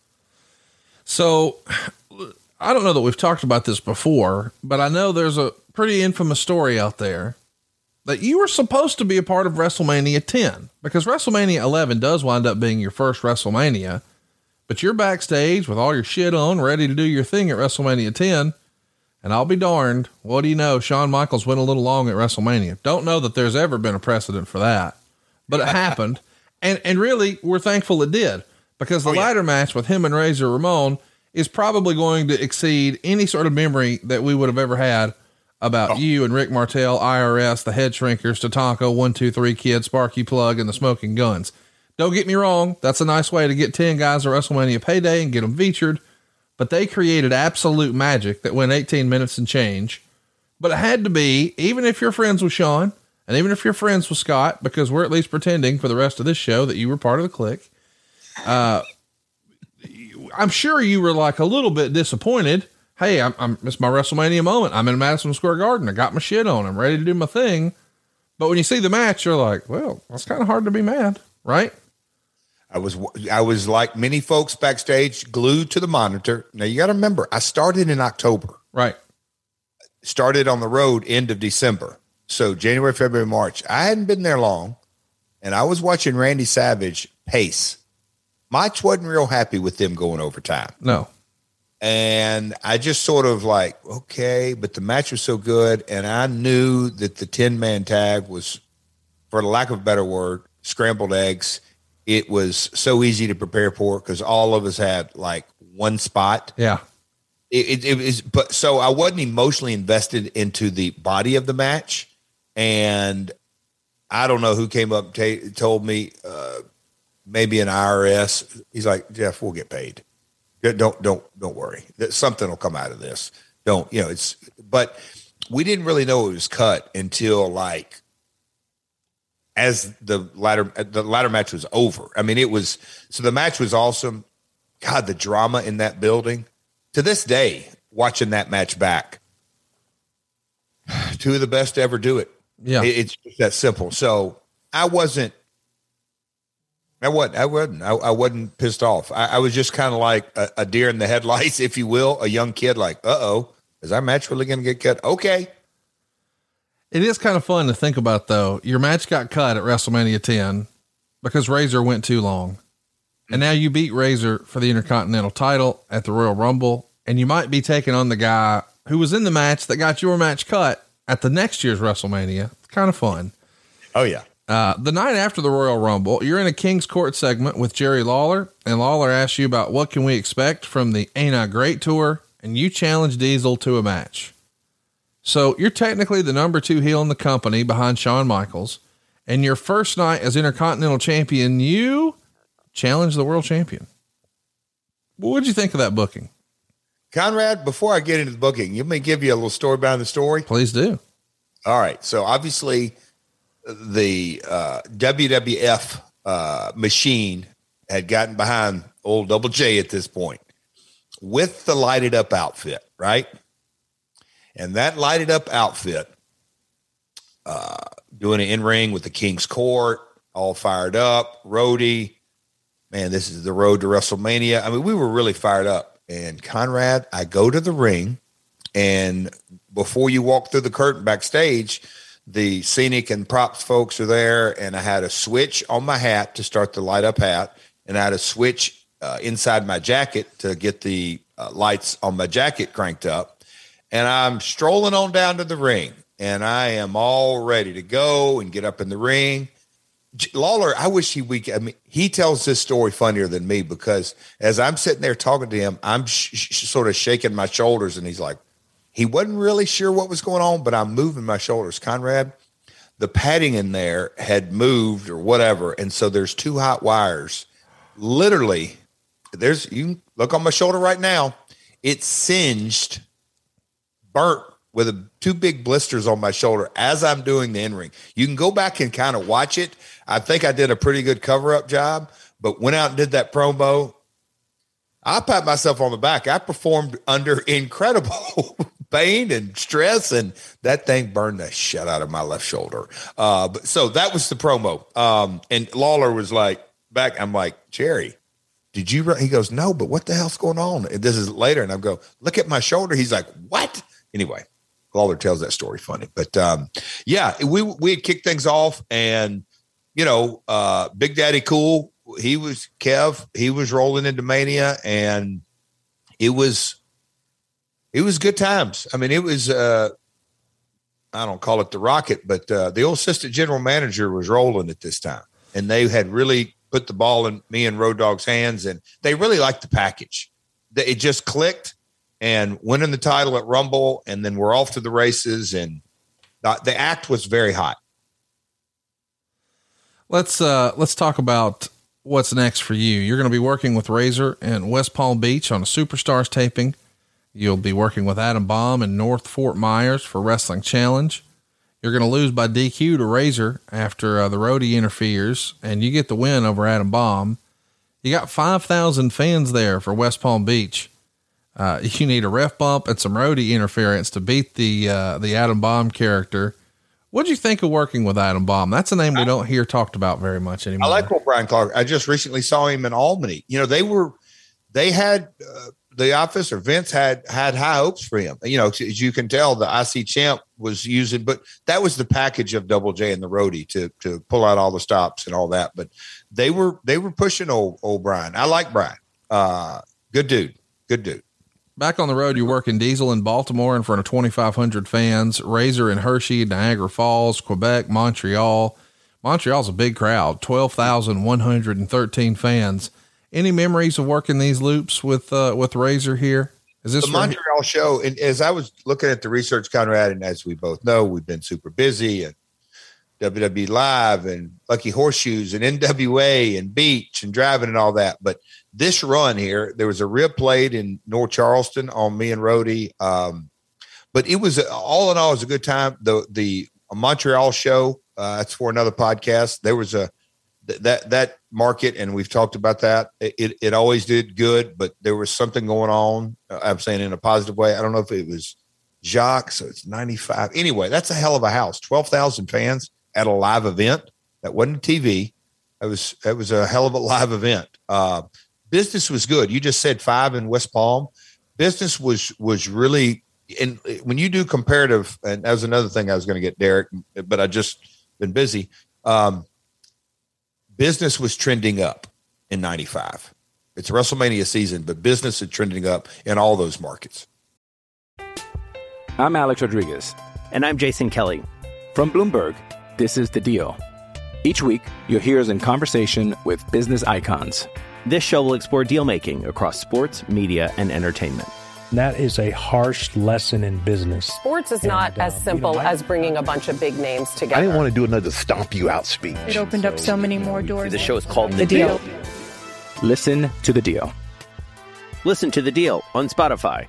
So I don't know that we've talked about this before, but I know there's a pretty infamous story out there that you were supposed to be a part of WrestleMania 10, because WrestleMania 11 does wind up being your first WrestleMania, but you're backstage with all your shit on, ready to do your thing at WrestleMania 10. And I'll be darned, what do you know? Shawn Michaels went a little long at WrestleMania. Don't know that there's ever been a precedent for that, but it happened. And really, we're thankful it did, because the ladder match with him and Razor Ramon is probably going to exceed any sort of memory that we would have ever had about you and Rick Martel, IRS, the Head Shrinkers, Tatanka, 1, 2, 3 Kid, Sparky Plug, and the Smoking Guns. Don't get me wrong. That's a nice way to get 10 guys at WrestleMania payday and get them featured, but they created absolute magic that went 18 minutes and change. But it had to be, even if you're friends with Shawn, and even if you're friends with Scott, because we're at least pretending for the rest of this show that you were part of the clique. I'm sure you were like a little bit disappointed. Hey, it's my WrestleMania moment. I'm in Madison Square Garden. I got my shit on. I'm ready to do my thing. But when you see the match, you're like, well, it's kind of hard to be mad, right? I was like many folks backstage, glued to the monitor. Now you got to remember, I started in October, right? Started on the road end of December. So January, February, March, I hadn't been there long, and I was watching Randy Savage pace. Mike wasn't real happy with them going overtime. No. And I just sort of like, okay, but the match was so good. And I knew that the 10-man tag was, for the lack of a better word, scrambled eggs. It was so easy to prepare for because all of us had like one spot. Yeah. It was, but so I wasn't emotionally invested into the body of the match. And I don't know who came up and told me, maybe an IRS. He's like, Jeff, we'll get paid. Don't worry. Something will come out of this. But we didn't really know it was cut until like, as the ladder match was over. I mean, the match was awesome. God, the drama in that building to this day, watching that match back, two of the best to ever do it. Yeah. It's just that simple. So I wasn't pissed off. I was just kind of like a deer in the headlights, if you will, a young kid like, is our match really going to get cut? Okay. It is kind of fun to think about though. Your match got cut at WrestleMania 10 because Razor went too long. And now you beat Razor for the Intercontinental title at the Royal Rumble. And you might be taking on the guy who was in the match that got your match cut at the next year's WrestleMania. It's kind of fun. Oh yeah. The night after the Royal Rumble, you're in a King's Court segment with Jerry Lawler, and Lawler asks you about what can we expect from the Ain't I Great tour, and you challenge Diesel to a match. So you're technically the number 2 heel in the company behind Shawn Michaels, and your first night as Intercontinental Champion, you challenge the world champion. What did you think of that booking? Conrad, before I get into the booking, let me give you a little story behind the story. Please do. All right. So obviously the WWF machine had gotten behind old Double J at this point with the lighted up outfit, right? And that lighted up outfit, doing an in-ring with the King's Court, all fired up, roadie. Man, this is the road to WrestleMania. I mean, we were really fired up. And Conrad, I go to the ring, and before you walk through the curtain backstage, the scenic and props folks are there, and I had a switch on my hat to start the light up hat, and I had a switch inside my jacket to get the lights on my jacket cranked up. And I'm strolling on down to the ring, and I am all ready to go and get up in the ring. Lawler, I wish he tells this story funnier than me, because as I'm sitting there talking to him, I'm sort of shaking my shoulders, and he's like, he wasn't really sure what was going on, but I'm moving my shoulders. Conrad, the padding in there had moved or whatever. And so there's 2 hot wires. Literally, you can look on my shoulder right now. It's singed, burnt, with 2 big blisters on my shoulder as I'm doing the in-ring. You can go back and kind of watch it. I think I did a pretty good cover-up job, but went out and did that promo. I pat myself on the back. I performed under incredible pain and stress, and that thing burned the shit out of my left shoulder. So that was the promo. And Lawler was like, back, I'm like, Jerry, did you run? He goes, no, but what the hell's going on? And this is later. And I go, look at my shoulder. He's like, what? Anyway, Lawler tells that story funny, but yeah, we had kicked things off, and Big Daddy Cool, he was rolling into Mania, and it was good times. I mean, it was I don't call it the Rocket, but the old assistant general manager was rolling at this time, and they had really put the ball in me and Road Dogg's hands, and they really liked the package. It just clicked. And winning the title at Rumble, and then we're off to the races, and the act was very hot. Let's talk about what's next for you. You're going to be working with Razor in West Palm Beach on a Superstars taping. You'll be working with Adam Bomb in North Fort Myers for Wrestling Challenge. You're going to lose by DQ to Razor after the roadie interferes, and you get the win over Adam Bomb. You got 5,000 fans there for West Palm Beach. You need a ref bump and some roadie interference to beat the Adam Bomb character. What'd you think of working with Adam Bomb? That's a name we don't hear talked about very much anymore. I like Brian Clark. I just recently saw him in Albany. They had the office, or Vince had high hopes for him. As you can tell, the IC champ was using, but that was the package of Double J and the roadie to pull out all the stops and all that. But they were pushing old Brian. I like Brian. Good dude. Back on the road, you're working Diesel in Baltimore in front of 2,500 fans, Razor in Hershey, Niagara Falls, Quebec, Montreal. Montreal's a big crowd, 12,113 fans. Any memories of working these loops with Razor here? Is this the Montreal show? And as I was looking at the research, Conrad, and as we both know, we've been super busy, and WWE Live and Lucky Horseshoes and NWA and Beach and driving and all that. But this run here, there was a rib played in North Charleston on me and Rhodey. But it was all in all, it was a good time. The Montreal show, that's for another podcast. There was that market, and we've talked about that. It always did good, but there was something going on. I'm saying in a positive way. I don't know if it was Jacques, so it's 95. Anyway, that's a hell of a house. 12,000 fans at a live event. That wasn't TV. It was a hell of a live event. Business was good. You just said 5 in West Palm. Business was really, and when you do comparative, and that was another thing I was going to get Derek, but I just been busy. Business was trending up in 95. It's WrestleMania season, but business is trending up in all those markets. I'm Alex Rodriguez. And I'm Jason Kelly. From Bloomberg, this is The Deal. Each week, you'll hear us in conversation with business icons. This show will explore deal-making across sports, media, and entertainment. That is a harsh lesson in business. Sports is not as simple as bringing a bunch of big names together. I didn't want to do another stomp you out speech. It opened up so many more doors. The show is called The Deal. Listen to The Deal. Listen to The Deal on Spotify.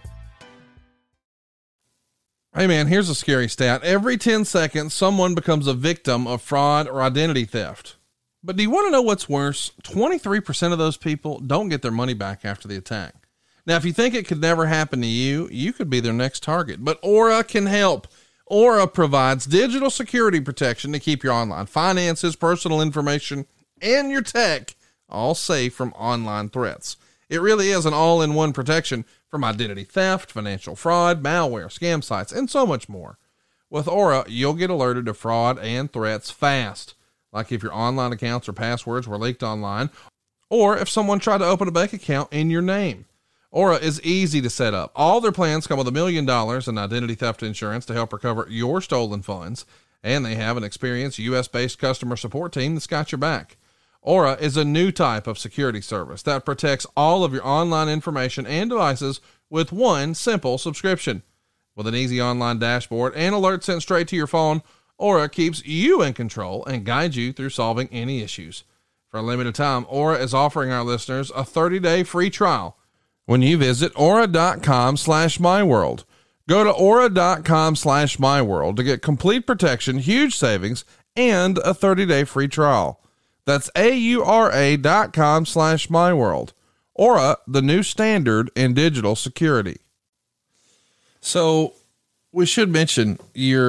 Hey man, here's a scary stat. Every 10 seconds, someone becomes a victim of fraud or identity theft. But do you want to know what's worse? 23% of those people don't get their money back after the attack. Now, if you think it could never happen to you, you could be their next target. But Aura can help. Aura provides digital security protection to keep your online finances, personal information, and your tech all safe from online threats. It really is an all-in-one protection from identity theft, financial fraud, malware, scam sites, and so much more. With Aura, you'll get alerted to fraud and threats fast, like if your online accounts or passwords were leaked online, or if someone tried to open a bank account in your name. Aura is easy to set up. All their plans come with $1 million in identity theft insurance to help recover your stolen funds, And they have an experienced US-based customer support team that's got your back. Aura is a new type of security service that protects all of your online information and devices with one simple subscription. With an easy online dashboard and alerts sent straight to your phone, Aura keeps you in control and guides you through solving any issues. For a limited time, Aura is offering our listeners a 30-day free trial when you visit aura.com/myworld. Go to aura.com/myworld to get complete protection, huge savings, and a 30-day free trial. That's aura.com/myworld. Aura, the new standard in digital security. So we should mention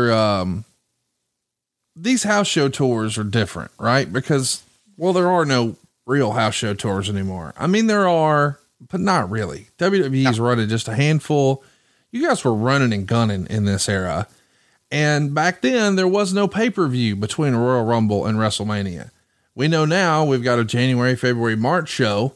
these house show tours are different, right? Because, well, there are no real house show tours anymore. I mean, there are, but not really. WWE's running just a handful. You guys were running and gunning in this era. And back then there was no pay-per-view between a Royal Rumble and WrestleMania. We know now we've got a January, February, March show.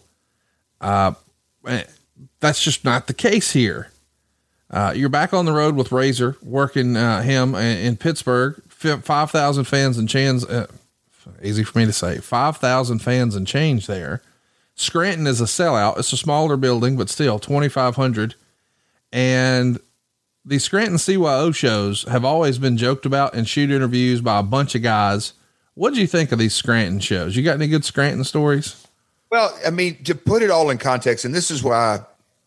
That's just not the case here. You're back on the road with Razor, working him in Pittsburgh. 5,000 fans and change. Easy for me to say. 5,000 fans and change there. Scranton is a sellout. It's a smaller building, but still 2,500. And the Scranton CYO shows have always been joked about in shoot interviews by a bunch of guys. What do you think of these Scranton shows? You got any good Scranton stories? Well, I mean, to put it all in context, and this is why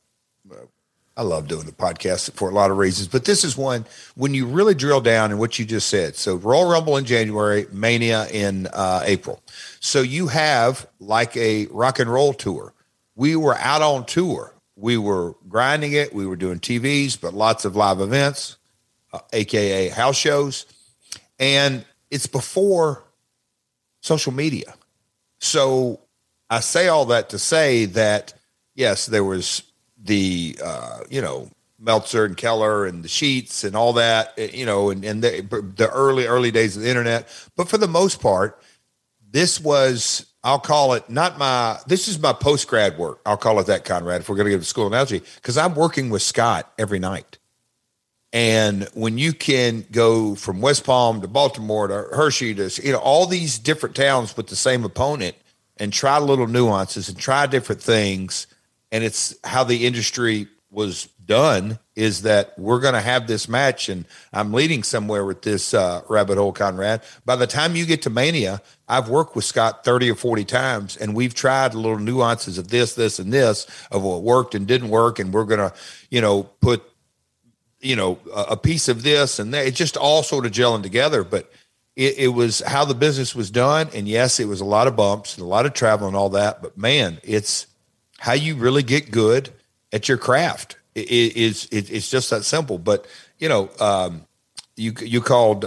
I love doing the podcast for a lot of reasons, but this is one when you really drill down in what you just said. So Royal Rumble in January, Mania in April. So you have like a rock and roll tour. We were out on tour. We were grinding it. We were doing TVs, but lots of live events, AKA house shows. And it's before social media. So I say all that to say that, yes, there was the, Meltzer and Keller and the Sheets and all that, and the early days of the internet. But for the most part, this was, I'll call it this is my post-grad work. I'll call it that, Conrad, if we're going to give a school analogy, because I'm working with Scott every night. And when you can go from West Palm to Baltimore to Hershey to, all these different towns with the same opponent and try little nuances and try different things. And it's how the industry was done, is that we're going to have this match and I'm leading somewhere with this rabbit hole, Conrad. By the time you get to Mania, I've worked with Scott 30 or 40 times and we've tried little nuances of this, and this, of what worked and didn't work. And we're going to, put, a piece of this and that. It's just all sort of gelling together, but it was how the business was done. And yes, it was a lot of bumps and a lot of travel and all that, but man, it's how you really get good at your craft. It's just that simple. But, you called,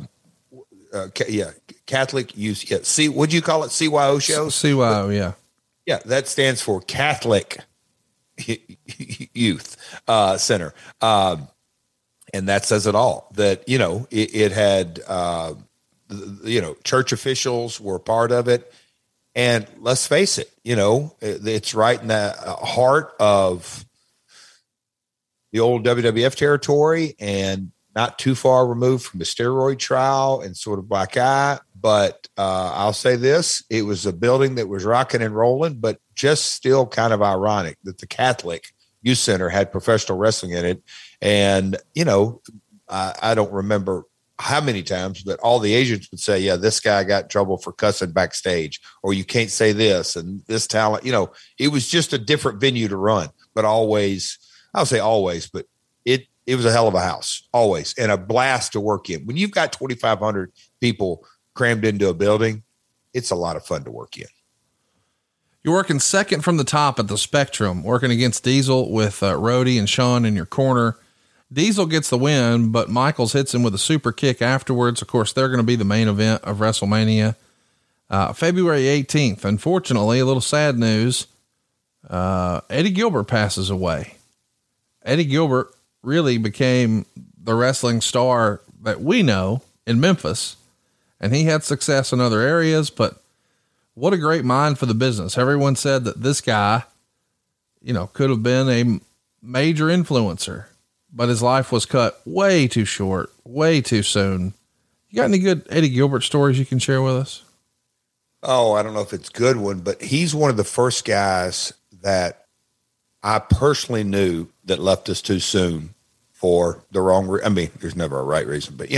Catholic youth. Yeah. What'd you call it? CYO shows? CYO. Yeah. Yeah. That stands for Catholic Youth Center. And that says it all, that, it had, church officials were part of it. And let's face it, it's right in the heart of the old WWF territory and not too far removed from the steroid trial and sort of black eye. But I'll say this, it was a building that was rocking and rolling, but just still kind of ironic that the Catholic Youth Center had professional wrestling in it. And, I don't remember how many times, but all the agents would say, yeah, this guy got in trouble for cussing backstage, or you can't say this, and this talent, it was just a different venue to run, but always, I'll say always, but it was a hell of a house, always, and a blast to work in. When you've got 2,500 people crammed into a building, it's a lot of fun to work in. You're working second from the top at the Spectrum, working against Diesel with Rhodey and Sean in your corner. Diesel gets the win, but Michaels hits him with a super kick afterwards. Of course, they're going to be the main event of WrestleMania, February 18th. Unfortunately, a little sad news. Eddie Gilbert passes away. Eddie Gilbert really became the wrestling star that we know in Memphis, and he had success in other areas, but what a great mind for the business. Everyone said that this guy, could have been a major influencer, but his life was cut way too short, way too soon. You got any good Eddie Gilbert stories you can share with us? Oh, I don't know if it's a good one, but he's one of the first guys that I personally knew that left us too soon for the wrong I mean, there's never a right reason, but,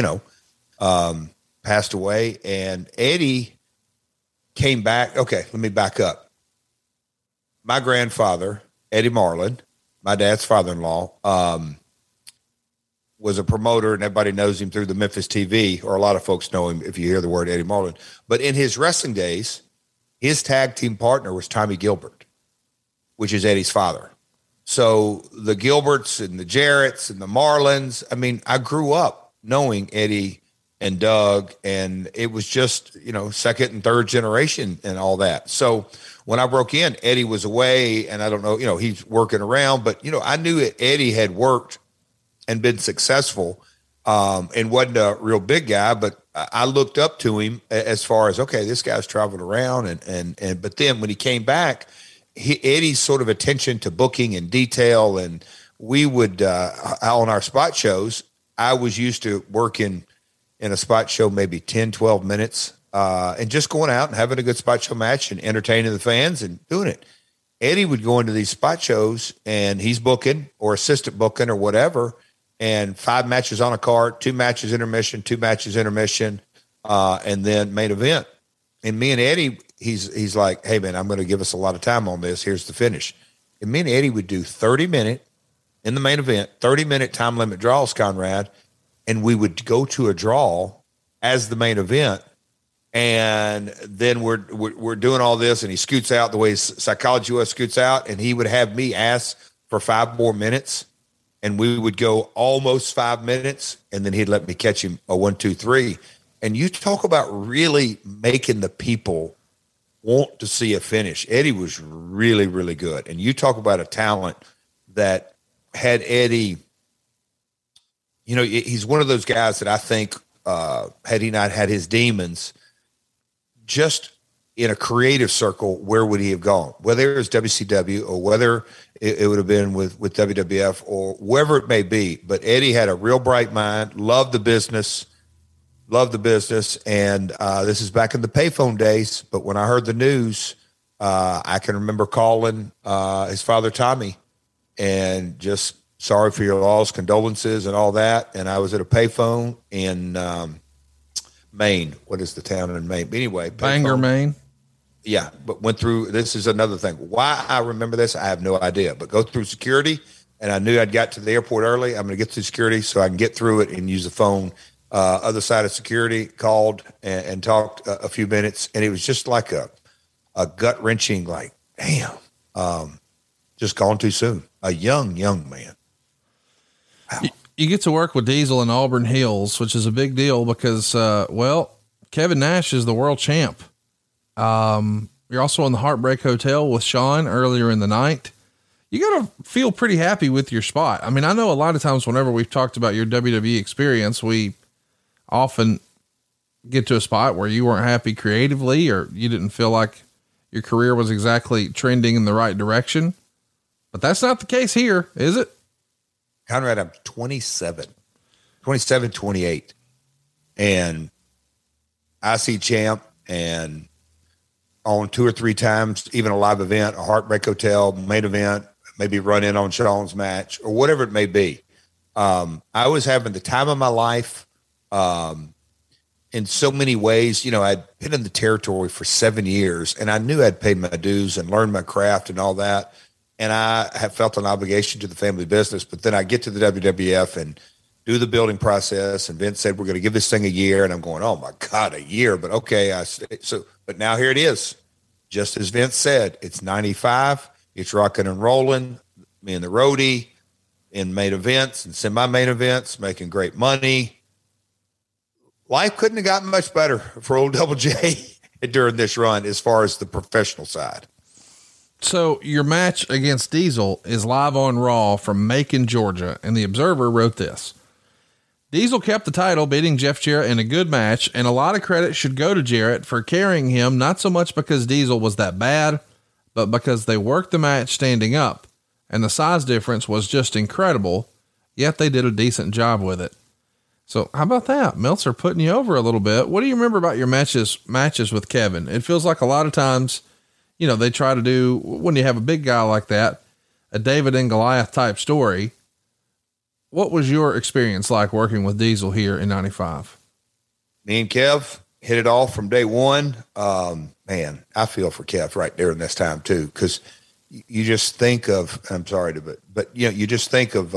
passed away. And Eddie came back. Okay, let me back up. My grandfather, Eddie Marlin, my dad's father-in-law, was a promoter, and everybody knows him through the Memphis TV, or a lot of folks know him if you hear the word Eddie Marlin. But in his wrestling days, his tag team partner was Tommy Gilbert, which is Eddie's father. So the Gilberts and the Jarretts and the Marlins, I mean, I grew up knowing Eddie and Doug, and it was just, second and third generation and all that. So when I broke in, Eddie was away, and I don't know, he's working around, but, I knew that Eddie had worked and been successful, and wasn't a real big guy, but I looked up to him as far as, okay, this guy's traveled around. But then when he came back, Eddie's sort of attention to booking and detail. And we would, on our spot shows, I was used to working in a spot show, maybe 10, 12 minutes, and just going out and having a good spot show match and entertaining the fans and doing it. Eddie would go into these spot shows, and he's booking or assistant booking or whatever, and 5 matches on a card, 2 matches intermission, 2 matches intermission, and then main event. And me and Eddie, he's like, hey, man, I'm going to give us a lot of time on this. Here's the finish. And me and Eddie would do 30-minute in the main event, 30-minute time limit draws, Conrad, and we would go to a draw as the main event. And then we're doing all this, and he scoots out the way Psychology US scoots out, and he would have me ask for 5 more minutes. And we would go almost 5 minutes, and then he'd let me catch him a 1, 2, 3. And you talk about really making the people want to see a finish. Eddie was really, really good. And you talk about a talent that had Eddie, he's one of those guys that I think had he not had his demons, just in a creative circle, where would he have gone? Whether it was WCW or whether it would have been with WWF or wherever it may be. But Eddie had a real bright mind, loved the business. And this is back in the payphone days. But when I heard the news, I can remember calling his father, Tommy, and just sorry for your loss, condolences and all that. And I was at a payphone in Maine. What is the town in Maine? Anyway, Bangor, Maine. Yeah, but went through, this is another thing. Why I remember this, I have no idea. But go through security, and I knew I'd got to the airport early. I'm going to get through security so I can get through it and use the phone. Other side of security, called and talked a few minutes, and it was just like a gut-wrenching, like, damn, just gone too soon. A young man. Wow. You get to work with Diesel in Auburn Hills, which is a big deal because, Kevin Nash is the world champ. You're also in the Heartbreak Hotel with Sean earlier in the night. You got to feel pretty happy with your spot. I mean, I know a lot of times whenever we've talked about your WWE experience, we often get to a spot where you weren't happy creatively, or you didn't feel like your career was exactly trending in the right direction, but that's not the case here, is it? Conrad, I'm 28, and IC champ, and on 2 or 3 times, even a live event, a Heartbreak Hotel, main event, maybe run in on Sean's match or whatever it may be. I was having the time of my life. In so many ways, I'd been in the territory for 7 years, and I knew I'd paid my dues and learned my craft and all that. And I have felt an obligation to the family business, but then I get to the WWF and do the building process. And Vince said, we're going to give this thing a year. And I'm going, oh my God, a year, but okay. But now here it is. Just as Vince said, it's 95. It's rocking and rolling. Me and the roadie in main events and semi-main events, making great money. Life couldn't have gotten much better for old Double J during this run as far as the professional side. So your match against Diesel is live on Raw from Macon, Georgia. And the Observer wrote this: Diesel kept the title, beating Jeff Jarrett in a good match, and a lot of credit should go to Jarrett for carrying him, not so much because Diesel was that bad, but because they worked the match standing up, and the size difference was just incredible, yet they did a decent job with it. So how about that? Meltzer putting you over a little bit. What do you remember about your matches with Kevin? It feels like a lot of times, you know, they try to do, when you have a big guy like that, a David and Goliath type story. What was your experience like working with Diesel here in 95? Me and Kev hit it off from day one. Man, I feel for Kev right there in this time too. Cause you just think of, I'm sorry to, but you know, you just think of,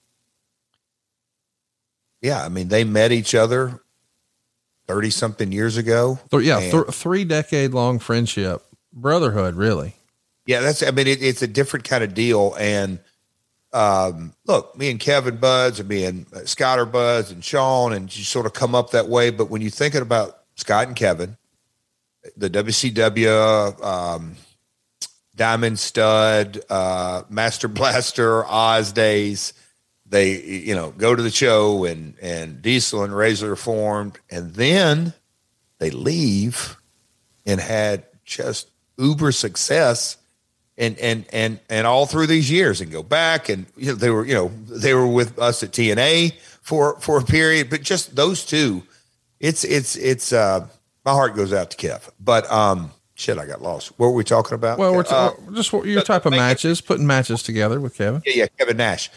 yeah, I mean, they met each other 30 something years ago. So, yeah. 3-decade long friendship, brotherhood, really. Yeah. It's a different kind of deal. And, look, me and Kevin buds, and me and Scott are buds, and Sean, and you sort of come up that way. But when you're thinking about Scott and Kevin, the WCW, Diamond Stud, Master Blaster, Oz days, they, you know, go to the show and Diesel and Razor formed, and then they leave and had just uber success and all through these years, and go back, and you know, they were with us at TNA for a period, but just those two, it's my heart goes out to Kev, but, shit, I got lost. What were we talking about? Well, we're just your type of matches, putting matches together with Kevin. Yeah. Kevin Nash.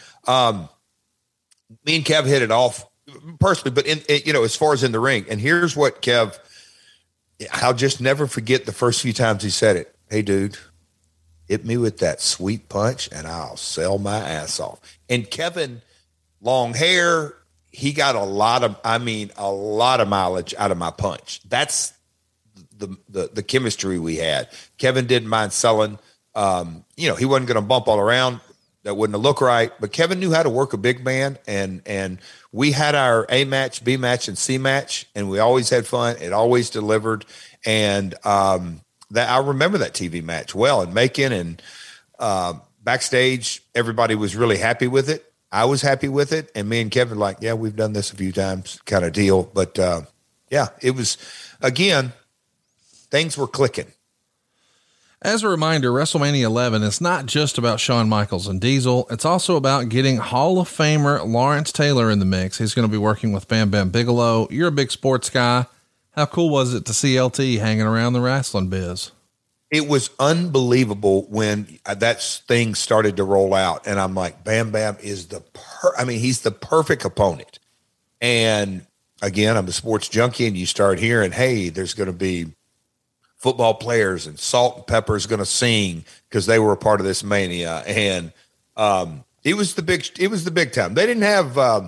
Me and Kev hit it off personally, but you know, as far as in the ring, and here's what Kev, I'll just never forget the first few times he said it. Hey dude, hit me with that sweet punch and I'll sell my ass off. And Kevin, long hair, he got a lot of mileage out of my punch. That's the chemistry we had. Kevin didn't mind selling. You know, he wasn't going to bump all around. That wouldn't look right, but Kevin knew how to work a big man, and we had our A match, B match, and C match, and we always had fun. It always delivered, and that I remember that TV match well. And Macon and backstage, everybody was really happy with it. I was happy with it, and me and Kevin like, yeah, we've done this a few times, kind of deal. But yeah, it was, again, things were clicking. As a reminder, WrestleMania 11 is not just about Shawn Michaels and Diesel. It's also about getting Hall of Famer Lawrence Taylor in the mix. He's going to be working with Bam Bam Bigelow. You're a big sports guy. How cool was it to see LT hanging around the wrestling biz? It was unbelievable when that thing started to roll out, and I'm like, Bam Bam is he's the perfect opponent. And again, I'm a sports junkie, and you start hearing, hey, there's going to be football players, and Salt and Pepper is going to sing because they were a part of this mania. And it was the big time. They didn't have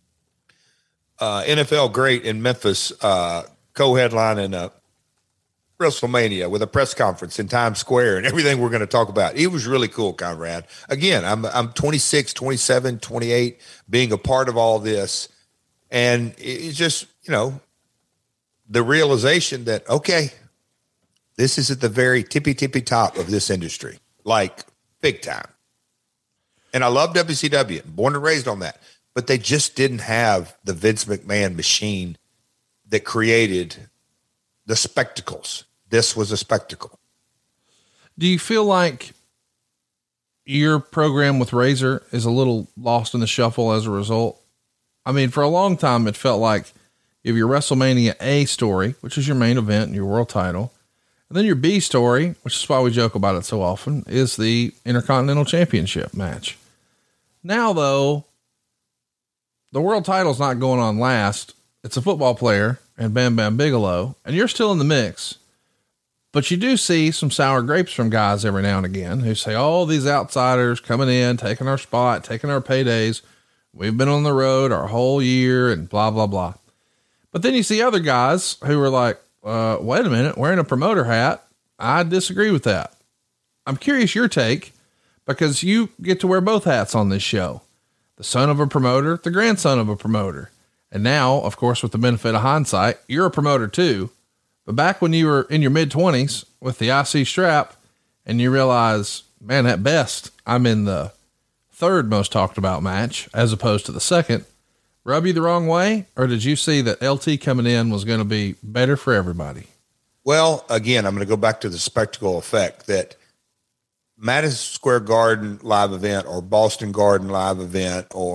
NFL great in Memphis co-headlining WrestleMania with a press conference in Times Square and everything we're going to talk about. It was really cool, Conrad. Again, I'm 26, 27, 28, being a part of all this. And it's just, you know, the realization that, okay, this is at the very tippy top of this industry, like big time. And I love WCW, born and raised on that, but they just didn't have the Vince McMahon machine that created the spectacles. This was a spectacle. Do you feel like your program with Razor is a little lost in the shuffle as a result? I mean, for a long time, it felt like you have your WrestleMania A story, which is your main event and your world title. And then your B story, which is why we joke about it so often, is the Intercontinental Championship match. Now, though, the world title's not going on last. It's a football player and Bam Bam Bigelow, and you're still in the mix. But you do see some sour grapes from guys every now and again who say, oh, these outsiders coming in, taking our spot, taking our paydays. We've been on the road our whole year and blah, blah, blah. But then you see other guys who are like, wait a minute, wearing a promoter hat. I disagree with that. I'm curious your take, because you get to wear both hats on this show, the son of a promoter, the grandson of a promoter. And now, of course, with the benefit of hindsight, you're a promoter too. But back when you were in your mid-20s with the IC strap and you realize, man, at best, I'm in the third most talked about match as opposed to the second, rub you the wrong way? Or did you see that LT coming in was going to be better for everybody? Well, again, I'm going to go back to the spectacle effect that Madison Square Garden live event or Boston Garden live event or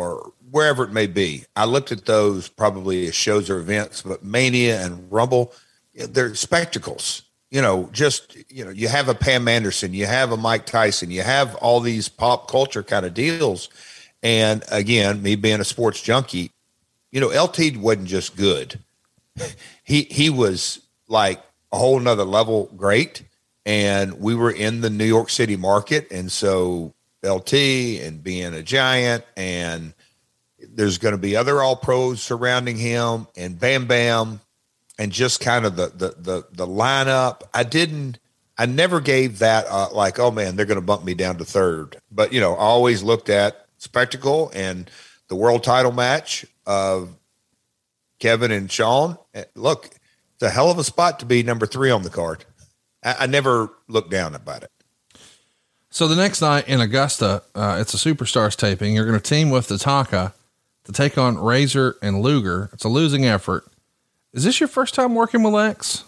wherever it may be. I looked at those probably as shows or events, but Mania and Rumble, they're spectacles. You have a Pam Anderson, you have a Mike Tyson, you have all these pop culture kind of deals. And again, me being a sports junkie, LT wasn't just good. He was like a whole nother level great. And we were in the New York City market. And so LT and being a Giant, and there's going to be other all pros surrounding him, and Bam Bam, and just kind of the lineup. I never gave that like, oh man, they're going to bump me down to third. But, I always looked at spectacle and the world title match of Kevin and Shawn. Look, it's a hell of a spot to be number 3 on the card. I never looked down about it. So the next night in Augusta, it's a Superstars taping. You're going to team with Tatanka to take on Razor and Luger. It's a losing effort. Is this your first time working with Lex?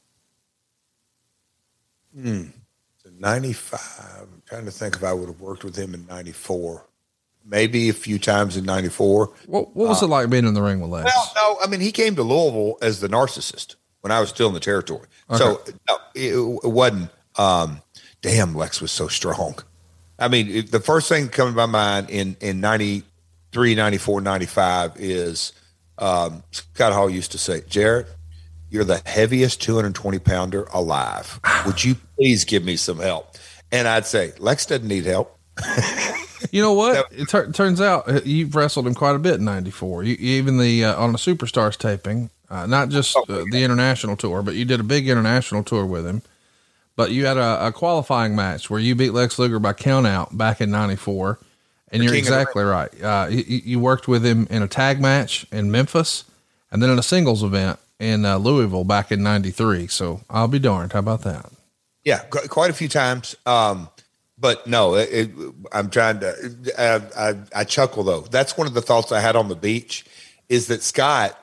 95. I'm trying to think if I would have worked with him in 94. Maybe a few times in 94. What was it like being in the ring with Lex? Well, no, I mean, he came to Louisville as the narcissist when I was still in the territory. Okay. So no, it wasn't, damn, Lex was so strong. I mean, the first thing coming to my mind in 93, 94, 95 is Scott Hall used to say, Jarrett, you're the heaviest 220 pounder alive. Would you please give me some help? And I'd say, Lex doesn't need help. You know what? It turns out you've wrestled him quite a bit in 94. You even on the Superstars taping, not just the international tour, but you did a big international tour with him. But you had a qualifying match where you beat Lex Luger by count out back in 94. And you're exactly right. You worked with him in a tag match in Memphis and then in a singles event in Louisville back in 93. So I'll be darned. How about that? Yeah, quite a few times. But no, I'm trying to, I chuckle though. That's one of the thoughts I had on the beach is that Scott,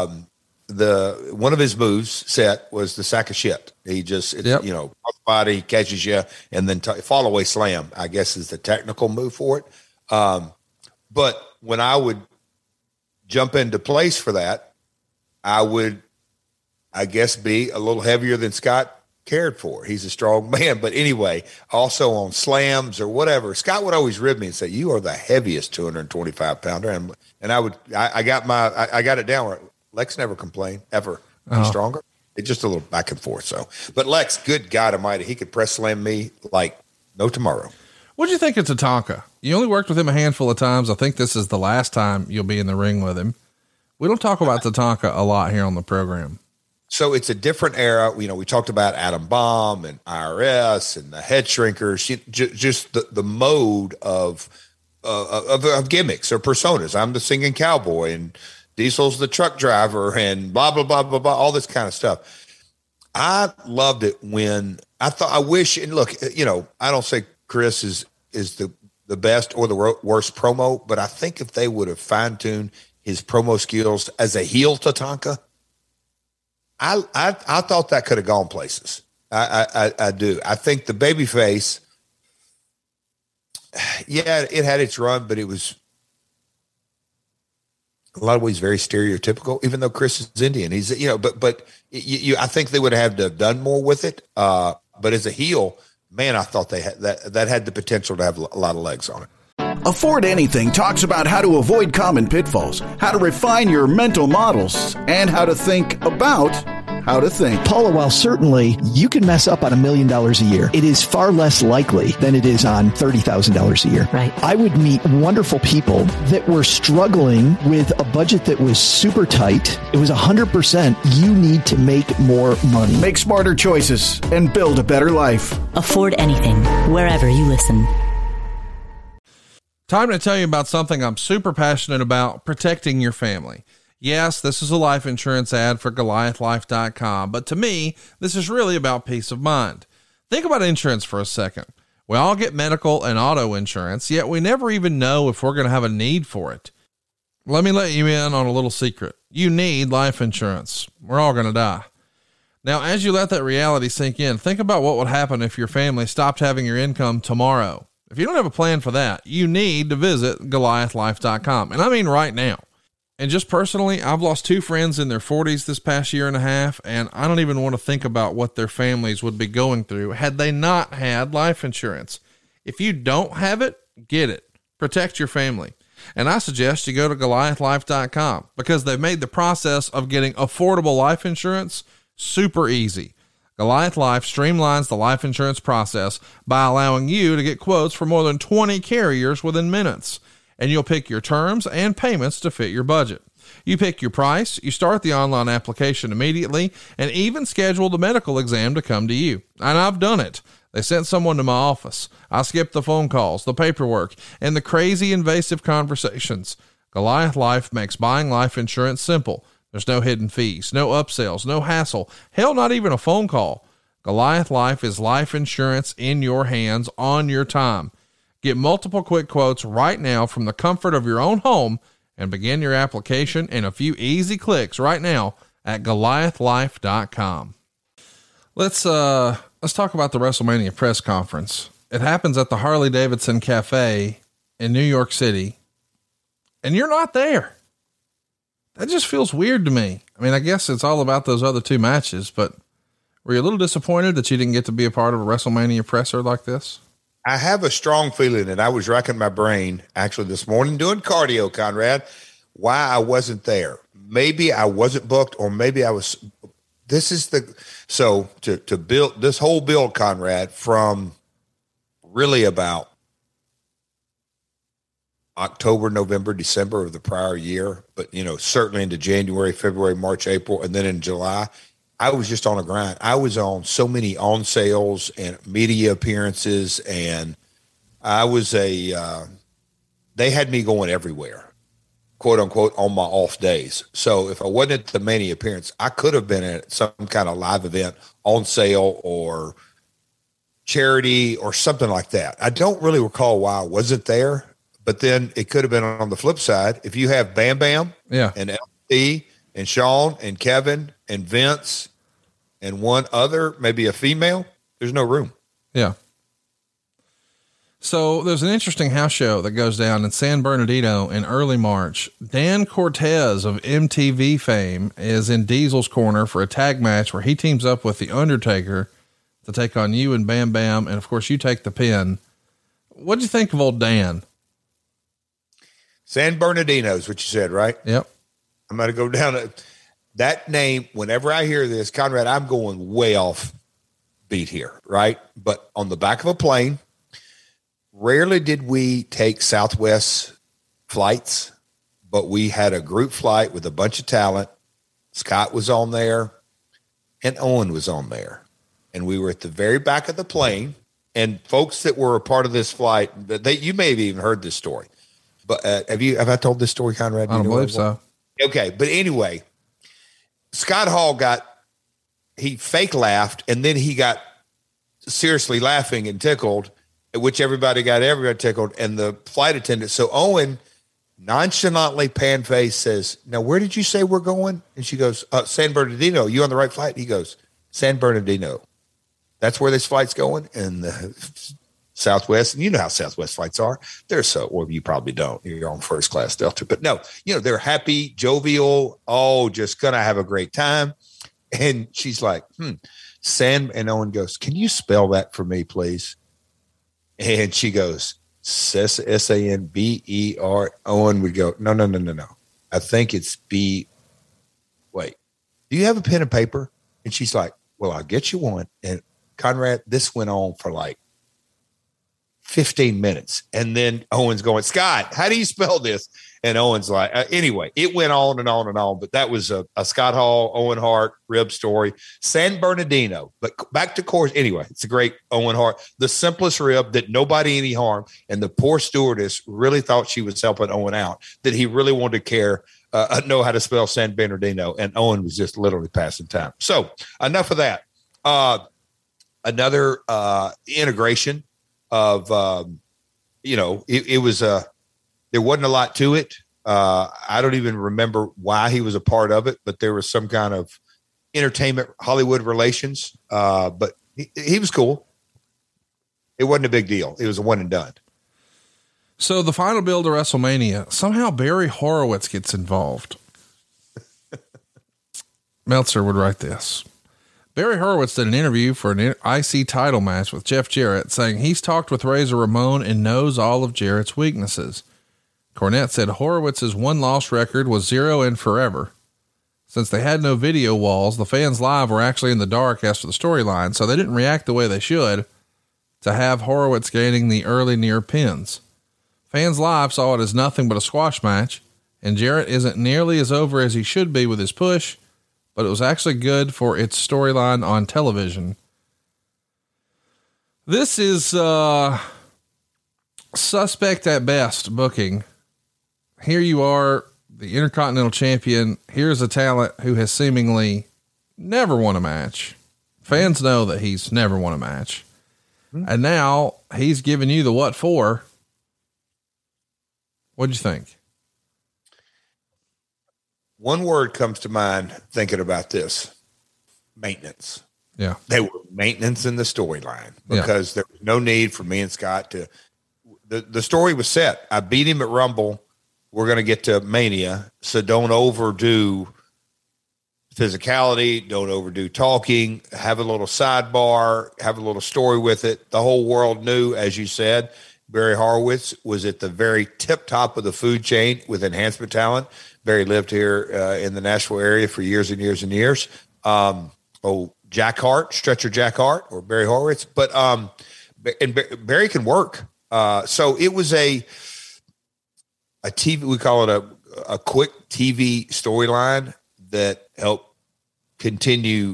one of his moves set was the sack of shit. He just, body catches you and then fall away slam, I guess is the technical move for it. But when I would jump into place for that, I would, I guess, be a little heavier than Scott cared for. He's a strong man. But anyway, also on slams or whatever, Scott would always rib me and say, you are the heaviest 225 pounder. And I got it down where Lex never complained ever. He's stronger. It's just a little back and forth. So, but Lex, good God Almighty, he could press slam me like no tomorrow. What'd you think of Tatanka? You only worked with him a handful of times. I think this is the last time you'll be in the ring with him. We don't talk about Tatanka a lot here on the program. So it's a different era. We talked about Adam Bomb and IRS and the head shrinkers, just the mode of gimmicks or personas. I'm the singing cowboy and Diesel's the truck driver and blah, blah, blah, blah, blah, all this kind of stuff. I loved it when I wish, and look, I don't say Chris is the best or the worst promo, but I think if they would have fine-tuned his promo skills as a heel Tatanka, I thought that could have gone places. I do. I think the babyface, yeah, it had its run, but it was a lot of ways very stereotypical, even though Chris is Indian. He's, but I think they would have to have done more with it. But as a heel, man, I thought they had that had the potential to have a lot of legs on it. Afford Anything talks about how to avoid common pitfalls, how to refine your mental models, and how to think about how to think. Paula, while certainly you can mess up on $1 million a year, it is far less likely than it is on $30,000 a year. Right. I would meet wonderful people that were struggling with a budget that was super tight. It was 100%. You need to make more money. Make smarter choices and build a better life. Afford Anything, wherever you listen. Time to tell you about something I'm super passionate about: protecting your family. Yes, this is a life insurance ad for GoliathLife.com, but to me, this is really about peace of mind. Think about insurance for a second. We all get medical and auto insurance, yet we never even know if we're going to have a need for it. Let me let you in on a little secret. You need life insurance. We're all going to die. Now, as you let that reality sink in, think about what would happen if your family stopped having your income tomorrow. If you don't have a plan for that, you need to visit Goliathlife.com. And I mean right now. And just personally, I've lost 2 friends in their 40s this past year and a half, and I don't even want to think about what their families would be going through had they not had life insurance. If you don't have it, get it. Protect your family. And I suggest you go to Goliathlife.com because they've made the process of getting affordable life insurance super easy. Goliath Life streamlines the life insurance process by allowing you to get quotes for more than 20 carriers within minutes, and you'll pick your terms and payments to fit your budget. You pick your price, you start the online application immediately, and even schedule the medical exam to come to you. And I've done it. They sent someone to my office. I skipped the phone calls, the paperwork, and the crazy invasive conversations. Goliath Life makes buying life insurance simple. There's no hidden fees, no upsells, no hassle. Hell, not even a phone call. Goliath Life is life insurance in your hands on your time. Get multiple quick quotes right now from the comfort of your own home and begin your application in a few easy clicks right now at Goliathlife.com. Let's talk about the WrestleMania press conference. It happens at the Harley-Davidson Cafe in New York City, and you're not there. That just feels weird to me. I mean, I guess it's all about those other 2 matches, but were you a little disappointed that you didn't get to be a part of a WrestleMania presser like this? I have a strong feeling, and I was racking my brain actually this morning doing cardio, Conrad, why I wasn't there. Maybe I wasn't booked, or maybe I was. So to build this whole build, Conrad, from really about October, November, December of the prior year, but certainly into January, February, March, April, and then in July, I was just on a grind. I was on so many on sales and media appearances, and I was they had me going everywhere, quote unquote, on my off days. So if I wasn't at the Mania appearance, I could have been at some kind of live event, on sale or charity or something like that. I don't really recall why I wasn't there, but then it could have been on the flip side. If you have Bam Bam and LT and Sean and Kevin and Vince and one other, maybe a female, there's no room. Yeah. So there's an interesting house show that goes down in San Bernardino in early March. Dan Cortez of MTV fame is in Diesel's corner for a tag match where he teams up with The Undertaker to take on you and Bam Bam. And of course you take the pin. What'd you think of old Dan? San Bernardino is what you said, right? Yep. I'm going to go down to that name. Whenever I hear this, Conrad, I'm going way off beat here, right? But on the back of a plane, rarely did we take Southwest flights, but we had a group flight with a bunch of talent. Scott was on there and Owen was on there. And we were at the very back of the plane, and folks that were a part of this flight, you may have even heard this story, but have I told this story, Conrad? I don't believe so. Okay. But anyway, Scott Hall he fake laughed, and then he got seriously laughing and tickled, which everybody tickled, and the flight attendant. So Owen nonchalantly pan face says, "Now, where did you say we're going?" And she goes, "San Bernardino. You on the right flight?" He goes, "San Bernardino. That's where this flight's going." And the Southwest, and you know how Southwest flights are. Well, you probably don't. You're on first class Delta, but no, they're happy, jovial. Oh, just going to have a great time. And she's like, and Owen goes, "Can you spell that for me, please?" And she goes, Sanber. Owen would go, no. I think it's B. Wait, do you have a pen and paper? And she's like, "Well, I'll get you one." And Conrad, this went on for like 15 minutes. And then Owen's going, "Scott, how do you spell this?" And Owen's like, anyway, it went on and on and on. But that was a Scott Hall, Owen Hart rib story. San Bernardino. But back to course. Anyway, it's a great Owen Hart. The simplest rib that nobody any harm. And the poor stewardess really thought she was helping Owen out, that he really wanted to know how to spell San Bernardino. And Owen was just literally passing time. So enough of that. Another integration of, it was there wasn't a lot to it. I don't even remember why he was a part of it, but there was some kind of entertainment, Hollywood relations. But he was cool. It wasn't a big deal. It was a one and done. So the final build to WrestleMania, somehow Barry Horowitz gets involved. Meltzer would write this. Barry Horowitz did an interview for an IC title match with Jeff Jarrett, saying he's talked with Razor Ramon and knows all of Jarrett's weaknesses. Cornette said Horowitz's one-loss record was 0 forever. Since they had no video walls, the fans live were actually in the dark as to the storyline, so they didn't react the way they should to have Horowitz gaining the early near pins. Fans live saw it as nothing but a squash match, and Jarrett isn't nearly as over as he should be with his push, but it was actually good for its storyline on television. This is suspect at best booking. Here you are, the Intercontinental Champion. Here's a talent who has seemingly never won a match. Fans know that he's never won a match. And now he's giving you the what for. What'd you think? One word comes to mind thinking about this: maintenance. Yeah. They were maintenance in the storyline because there was no need for me and Scott to, the story was set. I beat him at Rumble. We're going to get to Mania. So don't overdo physicality. Don't overdo talking. Have a little sidebar, have a little story with it. The whole world knew, as you said, Barry Horowitz was at the very tip top of the food chain with enhancement talent. Barry lived here in the Nashville area for years and years and years. Jack Hart, Stretcher Jack Hart, or Barry Horowitz. But Barry can work. So it was a TV, we call it a quick TV storyline that helped continue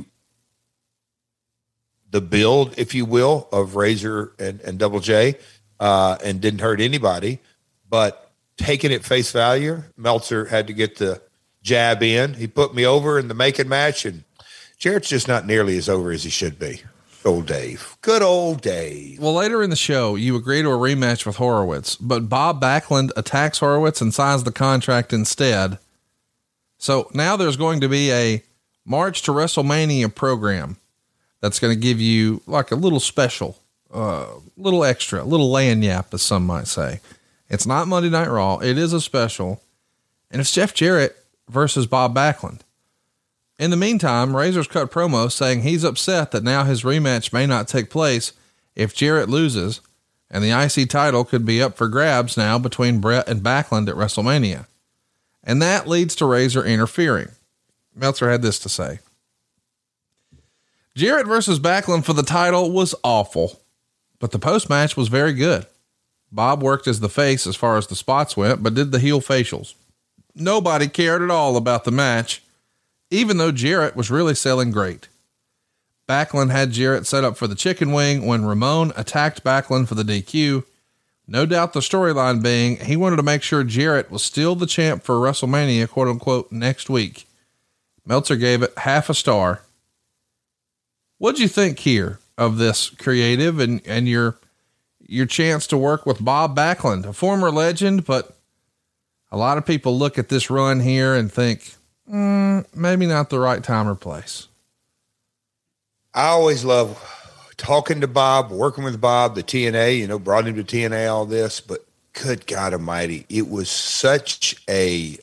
the build, if you will, of Razor and Double J, and didn't hurt anybody. But taking it face value, Meltzer had to get the jab in. He put me over in the making match, and Jarrett's just not nearly as over as he should be. Old Dave. Good old Dave. Well, later in the show, you agree to a rematch with Horowitz, but Bob Backlund attacks Horowitz and signs the contract instead. So now there's going to be a March to WrestleMania program that's going to give you like a little special, little extra, little lagniappe, as some might say. It's not Monday Night Raw. It is a special, and it's Jeff Jarrett versus Bob Backlund. In the meantime, Razor's cut promo saying he's upset that now his rematch may not take place if Jarrett loses, and the IC title could be up for grabs now between Brett and Backlund at WrestleMania. And that leads to Razor interfering. Meltzer had this to say. Jarrett versus Backlund for the title was awful, but the post-match was very good. Bob worked as the face as far as the spots went, but did the heel facials. Nobody cared at all about the match, even though Jarrett was really selling great. Backlund had Jarrett set up for the chicken wing when Ramon attacked Backlund for the DQ. No doubt the storyline being he wanted to make sure Jarrett was still the champ for WrestleMania, quote unquote, next week. Meltzer gave it half a star. What'd you think here of this creative and your chance to work with Bob Backlund, a former legend, but a lot of people look at this run here and think, maybe not the right time or place. I always love talking to Bob, working with Bob, the TNA, brought him to TNA, all this, but good God Almighty, it was such a,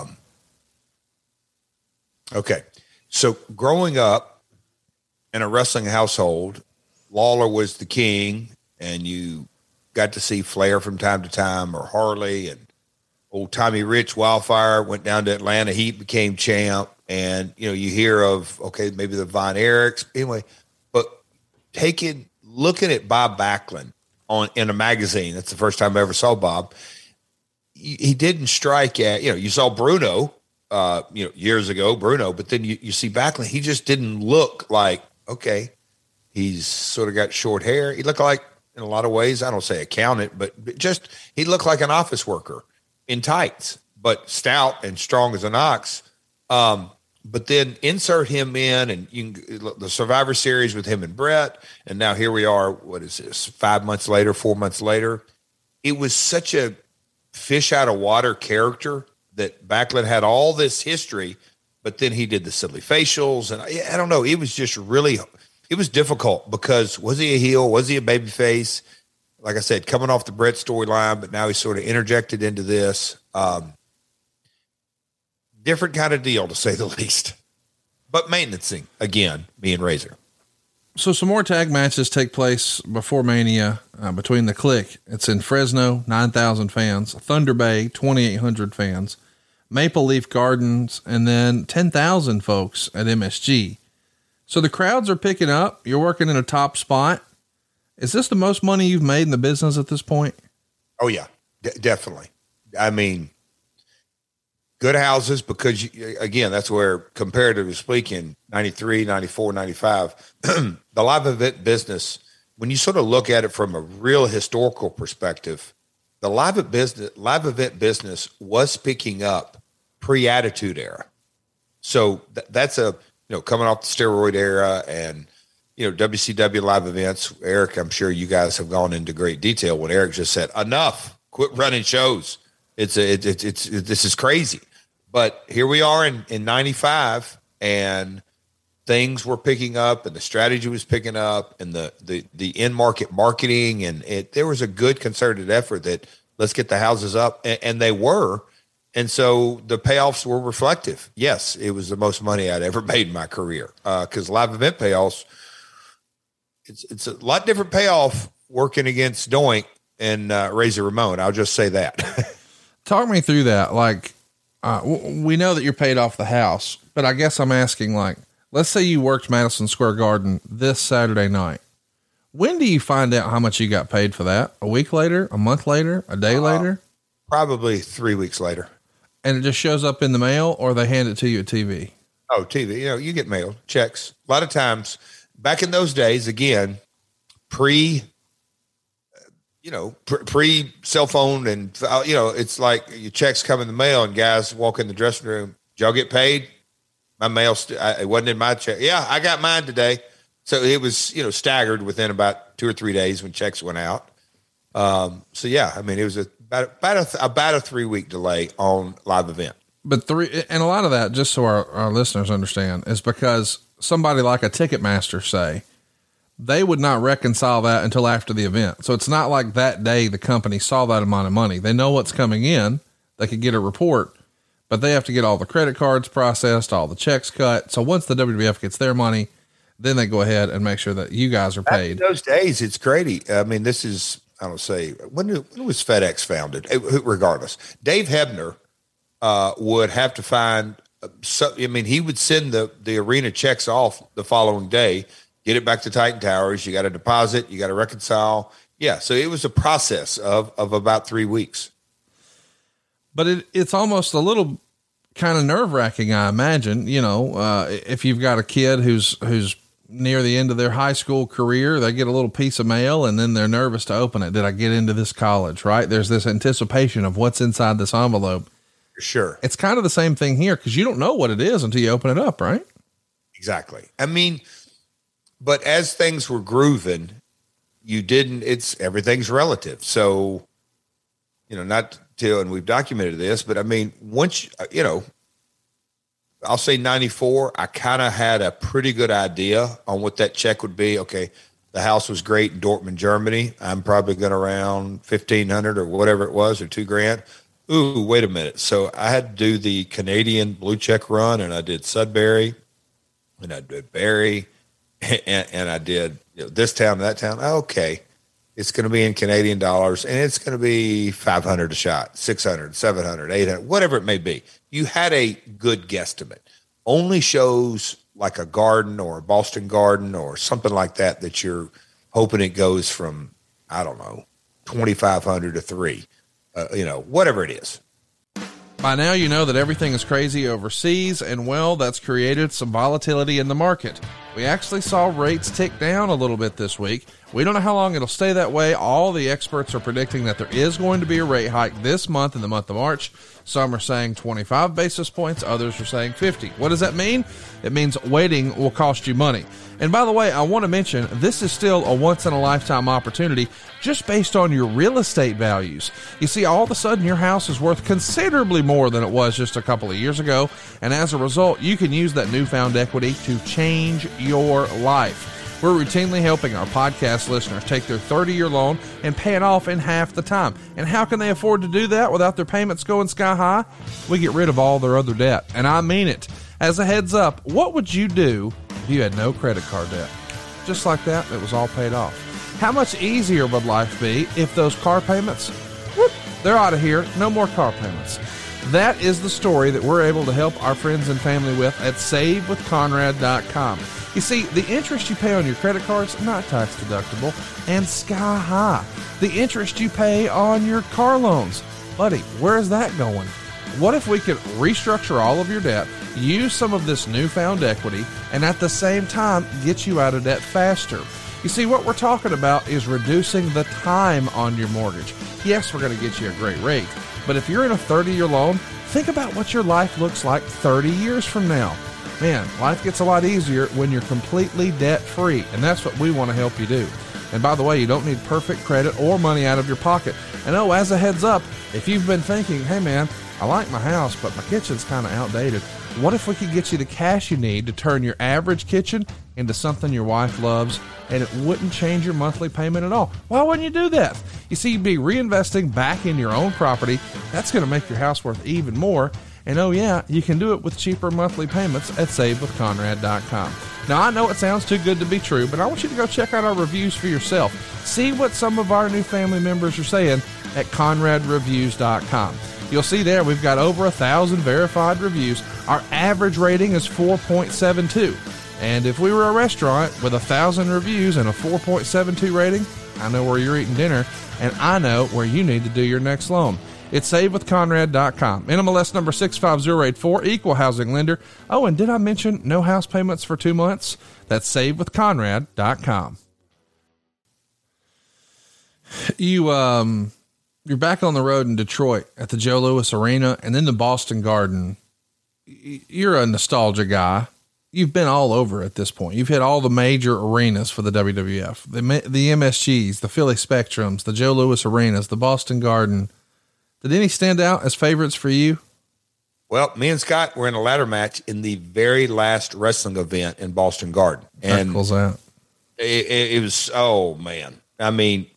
okay. So growing up in a wrestling household, Lawler was the king, and you got to see Flair from time to time, or Harley, and old Tommy Rich, Wildfire, went down to Atlanta. He became champ. And, you hear of, okay, maybe the Von Erichs. Anyway, but looking at Bob Backlund in a magazine, that's the first time I ever saw Bob. He didn't strike at, you saw Bruno, years ago, but then you see Backlund. He just didn't look like, okay, he's sort of got short hair. He looked like, in a lot of ways, I don't say accountant, but just, he looked like an office worker in tights, but stout and strong as an ox. But then insert him in, and the Survivor Series with him and Brett. And now here we are. What is this? 4 months later. It was such a fish out of water character that Backlund had all this history, but then he did the silly facials. And I don't know. It was just really, it was difficult because was he a heel? Was he a baby face? like I said, coming off the Brett storyline, but now he's sort of interjected into this. Different kind of deal, to say the least. But maintenancing, again, me and Razor. So some more tag matches take place before Mania between the Clique. It's in Fresno, 9,000 fans, Thunder Bay, 2,800 fans, Maple Leaf Gardens, and then 10,000 folks at MSG. So the crowds are picking up. You're working in a top spot. Is this the most money you've made in the business at this point? Oh yeah, definitely. I mean, good houses, because again, that's where, comparatively speaking, 93, 94, 95, the live event business, when you sort of look at it from a real historical perspective, the live event business was picking up pre-Attitude Era. So that's coming off the steroid era and, WCW live events. Eric, I'm sure you guys have gone into great detail when Eric just said, enough, quit running shows. This is crazy. But here we are in 95, and things were picking up, and the strategy was picking up, and the in-market marketing, and there was a good concerted effort that let's get the houses up, and they were. And so the payoffs were reflective. Yes, it was the most money I'd ever made in my career, because live event payoffs, it's a lot different payoff working against Doink and Razor Ramon. I'll just say that. Talk me through that. Like, we know that you're paid off the house, but I guess I'm asking, like, let's say you worked Madison Square Garden this Saturday night. When do you find out how much you got paid for that? A week later, a month later, a day later? Probably 3 weeks later. And it just shows up in the mail, or they hand it to you at TV? Oh, TV. You get mail, checks. A lot of times back in those days, again, pre cell phone, and it's like your checks come in the mail and guys walk in the dressing room. Did y'all get paid? My mail, it wasn't in my check. Yeah, I got mine today. So it was, staggered within about 2 or 3 days when checks went out. So yeah, I mean, it was about a 3 week delay on live event. But and a lot of that, just so our listeners understand, is because somebody like a Ticketmaster, say, they would not reconcile that until after the event. So it's not like that day the company saw that amount of money. They know what's coming in. They could get a report, but they have to get all the credit cards processed, all the checks cut. So once the WWF gets their money, then they go ahead and make sure that you guys are paid. In those days, it's crazy. I mean, this is, I don't say, when was FedEx founded? Regardless, Dave Hebner would have to find, he would send the arena checks off the following day, get it back to Titan Towers. You got to deposit, you got to reconcile. Yeah. So it was a process of about 3 weeks. But it's almost a little kind of nerve wracking, I imagine, if you've got a kid who's near the end of their high school career, they get a little piece of mail and then they're nervous to open it. Did I get into this college? Right. There's this anticipation of what's inside this envelope. Sure. It's kind of the same thing here, because you don't know what it is until you open it up. Right. Exactly. I mean, but as things were grooving, everything's relative. So, not till, and we've documented this, but I mean, once, I'll say 94, I kind of had a pretty good idea on what that check would be. Okay. The house was great in Dortmund, Germany. I'm probably going to around 1,500 or whatever it was, or $2,000. Ooh, wait a minute. So I had to do the Canadian blue check run, and I did Sudbury, and I did Barrie, and I did this town, that town. Okay. It's going to be in Canadian dollars, and it's going to be 500 a shot, 600, 700, 800, whatever it may be. You had a good guesstimate. Only shows like a Garden or a Boston Garden or something like that you're hoping it goes from, I don't know, 2,500 to 3, whatever it is. By now, you know that everything is crazy overseas, and well, that's created some volatility in the market. We actually saw rates tick down a little bit this week. We don't know how long it'll stay that way. All the experts are predicting that there is going to be a rate hike this month, in the month of March. Some are saying 25 basis points. Others are saying 50. What does that mean? It means waiting will cost you money. And by the way, I want to mention, this is still a once-in-a-lifetime opportunity just based on your real estate values. You see, all of a sudden, your house is worth considerably more than it was just a couple of years ago. And as a result, you can use that newfound equity to change your life. We're routinely helping our podcast listeners take their 30-year loan and pay it off in half the time. And how can they afford to do that without their payments going sky high? We get rid of all their other debt. And I mean it. As a heads up, what would you do if you had no credit card debt? Just like that, it was all paid off. How much easier would life be if those car payments, whoop, they're out of here, no more car payments. That is the story that we're able to help our friends and family with at SaveWithConrad.com. You see, the interest you pay on your credit cards, not tax deductible, and sky high. The interest you pay on your car loans, buddy, where is that going? What if we could restructure all of your debt, use some of this newfound equity, and at the same time get you out of debt faster? You see, what we're talking about is reducing the time on your mortgage. Yes, we're going to get you a great rate, but if you're in a 30-year loan, think about what your life looks like 30 years from now. Man, life gets a lot easier when you're completely debt-free, and that's what we want to help you do. And by the way, you don't need perfect credit or money out of your pocket. And oh, as a heads up, if you've been thinking, hey man, I like my house, but my kitchen's kind of outdated, what if we could get you the cash you need to turn your average kitchen into something your wife loves, and it wouldn't change your monthly payment at all? Why wouldn't you do that? You see, you'd be reinvesting back in your own property. That's going to make your house worth even more. And oh yeah, you can do it with cheaper monthly payments at SaveWithConrad.com. Now, I know it sounds too good to be true, but I want you to go check out our reviews for yourself. See what some of our new family members are saying at ConradReviews.com. You'll see there we've got over 1,000 verified reviews. Our average rating is 4.72. And if we were a restaurant with 1,000 reviews and a 4.72 rating, I know where you're eating dinner, and I know where you need to do your next loan. It's SaveWithConrad.com. NMLS number 65084, equal housing lender. Oh, and did I mention no house payments for 2 months? That's SaveWithConrad.com. You're back on the road in Detroit at the Joe Louis Arena and then the Boston Garden. You're a nostalgia guy. You've been all over at this point. You've hit all the major arenas for the WWF, the MSGs, the Philly Spectrums, the Joe Louis Arenas, the Boston Garden. Did any stand out as favorites for you? Well, me and Scott were in a ladder match in the very last wrestling event in Boston Garden. And how cool's that? It was, oh man. I mean,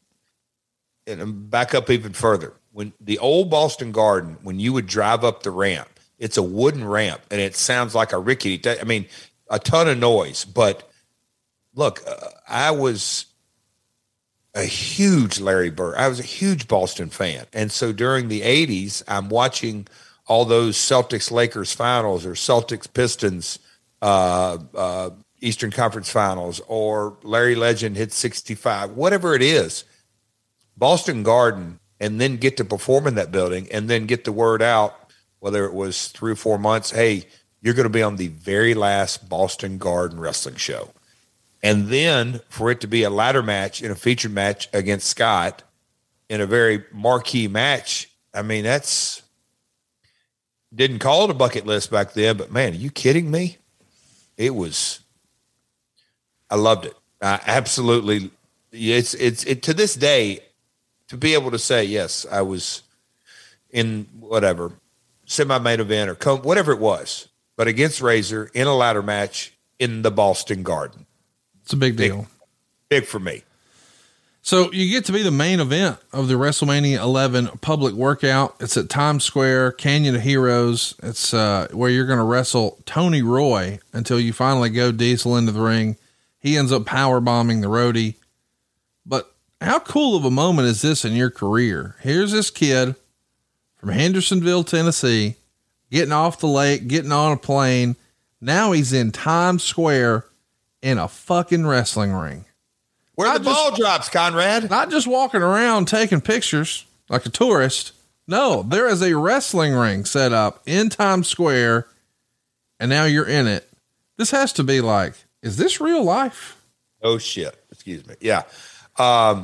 and back up even further. When the old Boston Garden, when you would drive up the ramp, it's a wooden ramp and it sounds like a rickety, I mean, a ton of noise, but look, I was a huge Larry Bird. I was a huge Boston fan. And so during the 80s, I'm watching all those Celtics Lakers finals or Celtics Pistons Eastern Conference finals, or Larry Legend hit 65, whatever it is, Boston Garden, and then get to perform in that building and then get the word out, whether it was 3 or 4 months, hey, you're going to be on the very last Boston Garden wrestling show. And then for it to be a ladder match in a featured match against Scott in a very marquee match, I mean, that's didn't call it a bucket list back then, but man, are you kidding me? It was, I loved it. I absolutely, it's to this day, to be able to say, yes, I was in whatever semi-main event or whatever it was, but against Razor in a ladder match in the Boston Garden. It's a big deal. Big for me. So you get to be the main event of the WrestleMania 11 public workout. It's at Times Square, Canyon of Heroes. It's where you're going to wrestle Tony Roy until you finally go Diesel into the ring. He ends up power bombing the roadie. But how cool of a moment is this in your career? Here's this kid from Hendersonville, Tennessee, getting off the lake, getting on a plane. Now he's in Times Square in a fucking wrestling ring. Where the ball drops, Conrad. Not just walking around taking pictures like a tourist. No, there is a wrestling ring set up in Times Square, and now you're in it. This has to be like, is this real life? Oh shit. Excuse me. Yeah. A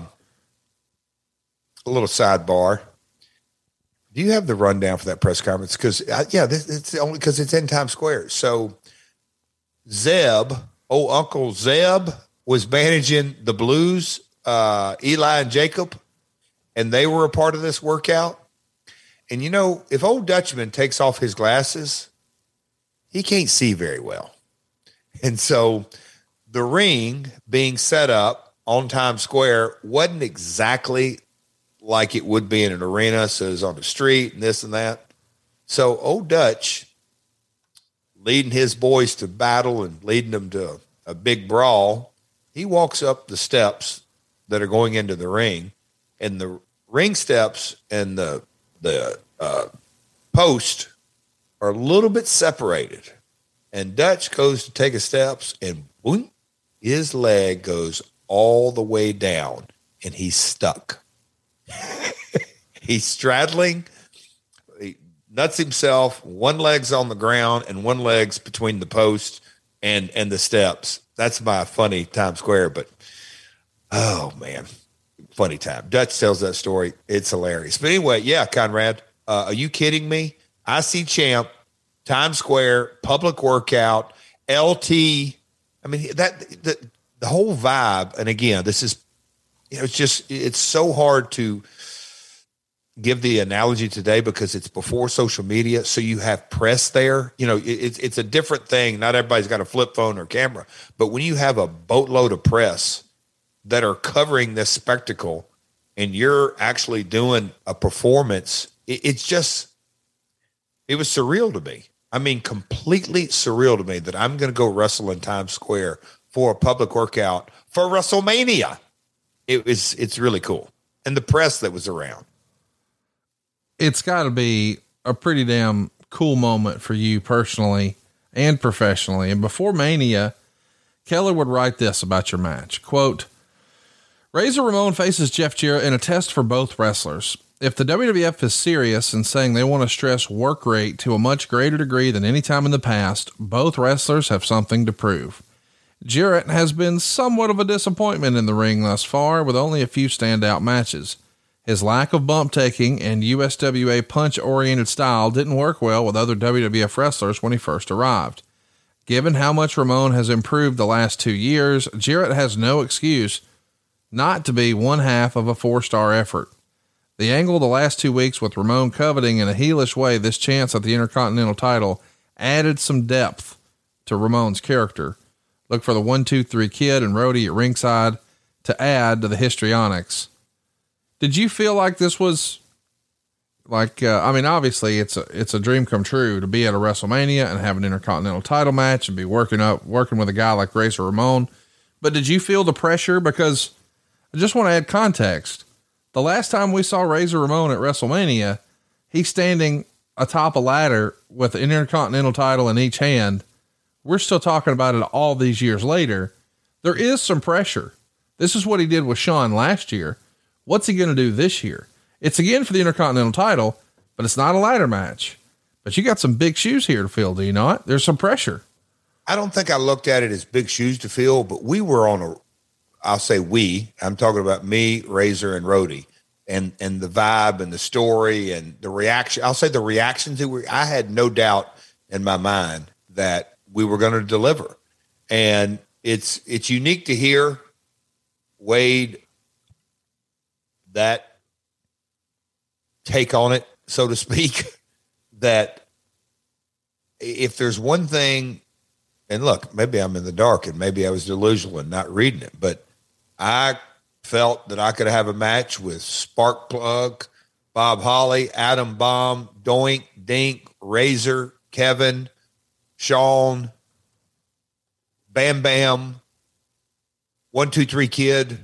little sidebar. Do you have the rundown for that press conference? Because it's only because it's in Times Square. So Zeb, Uncle Zeb, was managing the Blues, Eli and Jacob, and they were a part of this workout. And you know, if old Dutchman takes off his glasses, he can't see very well. And so the ring being set up on Times Square wasn't exactly like it would be in an arena. So it was on the street and this and that. So old Dutch, leading his boys to battle and leading them to a big brawl, he walks up the steps that are going into the ring, and the ring steps and the post are a little bit separated. And Dutch goes to take a steps, and boom, his leg goes all the way down, and he's stuck. He's straddling, he nuts himself, one leg's on the ground and one leg's between the post and the steps. That's my funny Times Square, but oh man, funny time. Dutch tells that story. It's hilarious. But anyway, yeah, Conrad, are you kidding me? IC champ, Times Square, public workout, LT. I mean, the whole vibe. And again, this is, it's so hard to give the analogy today because it's before social media. So you have press there, it's a different thing. Not everybody's got a flip phone or camera, but when you have a boatload of press that are covering this spectacle and you're actually doing a performance, it was surreal to me. I mean, completely surreal to me that I'm going to go wrestle in Times Square for a public workout for WrestleMania. It's really cool. And the press that was around. It's got to be a pretty damn cool moment for you personally and professionally. And before Mania, Keller would write this about your match. Quote, Razor Ramon faces Jeff Jarrett in a test for both wrestlers. If the WWF is serious in saying they want to stress work rate to a much greater degree than any time in the past, both wrestlers have something to prove. Jarrett has been somewhat of a disappointment in the ring thus far, with only a few standout matches. His lack of bump taking and USWA punch oriented style didn't work well with other WWF wrestlers when he first arrived. Given how much Ramon has improved the last 2 years, Jarrett has no excuse not to be one half of a 4-star effort. The angle the last 2 weeks with Ramon coveting in a heelish way this chance at the Intercontinental title added some depth to Ramon's character. Look for the 1-2-3 Kid and Rhodey at ringside to add to the histrionics. Did you feel like this was like, obviously it's a dream come true to be at a WrestleMania and have an Intercontinental title match and be working with a guy like Razor Ramon. But did you feel the pressure? Because I just want to add context. The last time we saw Razor Ramon at WrestleMania, he's standing atop a ladder with an Intercontinental title in each hand. We're still talking about it all these years later. There is some pressure. This is what he did with Shawn last year. What's he going to do this year? It's again for the Intercontinental title, but it's not a ladder match. But you got some big shoes here to fill, do you not? There's some pressure. I don't think I looked at it as big shoes to fill, but we were on I'm talking about me, Razor, and Rhodey, and the vibe and the story and the reaction. I'll say the reactions I had no doubt in my mind that we were going to deliver. And it's unique to hear Wade that take on it, so to speak, that if there's one thing, and look, maybe I'm in the dark and maybe I was delusional and not reading it, but I felt that I could have a match with Sparkplug, Bob Holly, Adam Bomb, Doink, Dink, Razor, Kevin, Shawn, Bam Bam, 1-2-3 Kid.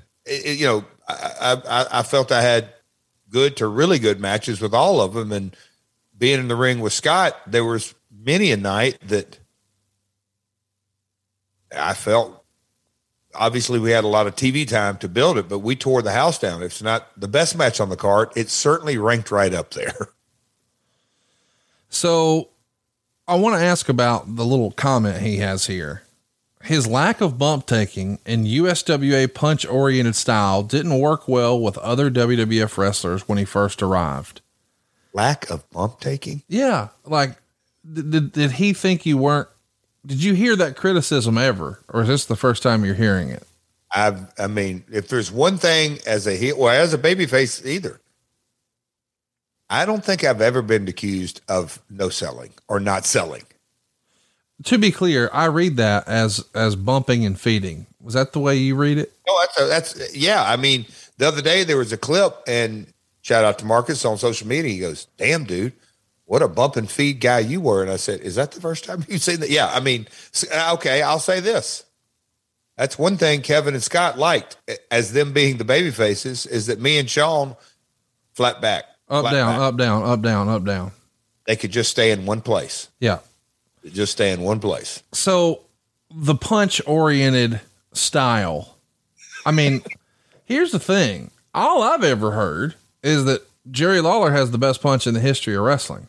I felt I had good to really good matches with all of them. And being in the ring with Scott, there was many a night that I felt, obviously we had a lot of TV time to build it, but we tore the house down. If it's not the best match on the card, it's certainly ranked right up there. So I want to ask about the little comment he has here. His lack of bump taking and USWA punch oriented style didn't work well with other WWF wrestlers when he first arrived. Lack of bump taking? Yeah. Like, did he think you weren't, did you hear that criticism ever? Or is this the first time you're hearing it? I mean, if there's one thing as a heel, as a babyface either, I don't think I've ever been accused of no selling or not selling. To be clear, I read that as bumping and feeding. Was that the way you read it? Oh, that's yeah. I mean, the other day there was a clip, and shout out to Marcus on social media. He goes, "Damn, dude, what a bump and feed guy you were." And I said, "Is that the first time you've seen that?" Yeah. I mean, okay, I'll say this. That's one thing Kevin and Scott liked as them being the baby faces, is that me and Sean flat back, up, down, up, down, up, down, up, down. They could just stay in one place. Yeah. Just stay in one place. So the punch oriented style. I mean, here's the thing. All I've ever heard is that Jerry Lawler has the best punch in the history of wrestling.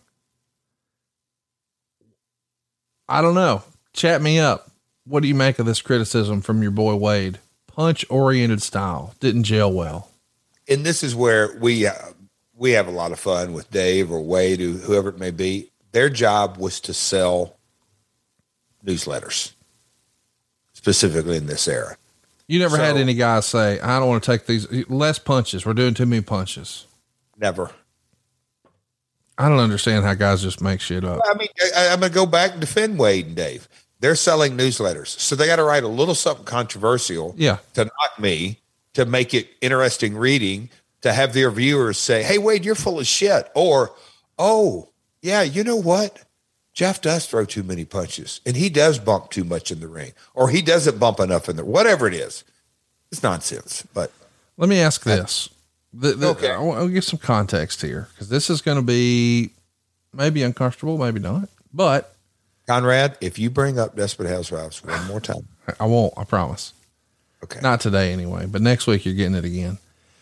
I don't know. Chat me up. What do you make of this criticism from your boy Wade? Punch oriented style didn't gel well. And this is where we have a lot of fun with Dave or Wade, or whoever it may be. Their job was to sell newsletters, specifically in this era. You never had any guys say, "I don't want to take these less punches. We're doing too many punches." Never. I don't understand how guys just make shit up. I mean, I'm going to go back and defend Wade and Dave. They're selling newsletters, so they got to write a little something controversial to knock me, to make it interesting reading, to have their viewers say, "Hey, Wade, you're full of shit." Or, "Oh, yeah, you know what? Jeff does throw too many punches, and he does bump too much in the ring, or he doesn't bump enough in the," whatever it is. It's nonsense. But let me ask this. Okay. I'll give some context here, because this is going to be maybe uncomfortable, maybe not. But Conrad, if you bring up Desperate Housewives one more time, I won't. I promise. Okay. Not today anyway, but next week you're getting it again.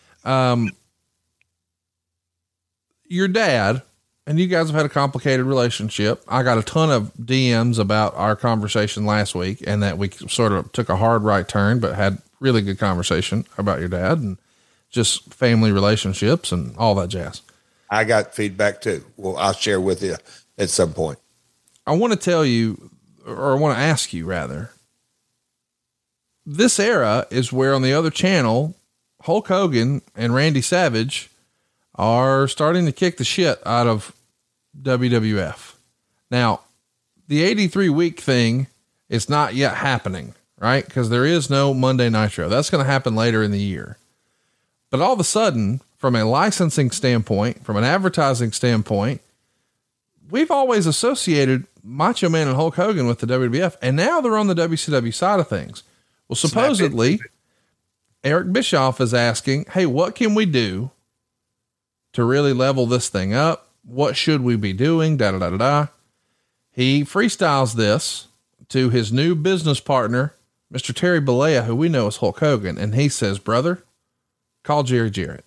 Your dad, and you guys have had a complicated relationship. I got a ton of DMs about our conversation last week, and that we sort of took a hard right turn, but had really good conversation about your dad and just family relationships and all that jazz. I got feedback too. Well, I'll share with you at some point. I want to tell you, or I want to ask you rather, this era is where on the other channel, Hulk Hogan and Randy Savage are starting to kick the shit out of WWF. Now, the 83 week thing is not yet happening, right? Because there is no Monday Nitro. That's going to happen later in the year. But all of a sudden, from a licensing standpoint, from an advertising standpoint, we've always associated Macho Man and Hulk Hogan with the WWF, and now they're on the WCW side of things. Well, supposedly Eric Bischoff is asking, "Hey, what can we do to really level this thing up? What should we be doing?" Da, da, da, da, da. He freestyles this to his new business partner, Mr. Terry Bollea, who we know as Hulk Hogan. And he says, "Brother, call Jerry Jarrett."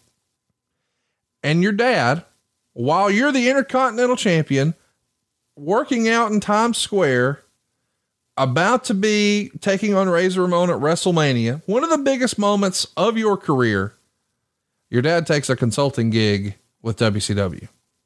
And your dad, while you're the Intercontinental Champion, working out in Times Square, about to be taking on Razor Ramon at WrestleMania, one of the biggest moments of your career, your dad takes a consulting gig with WCW.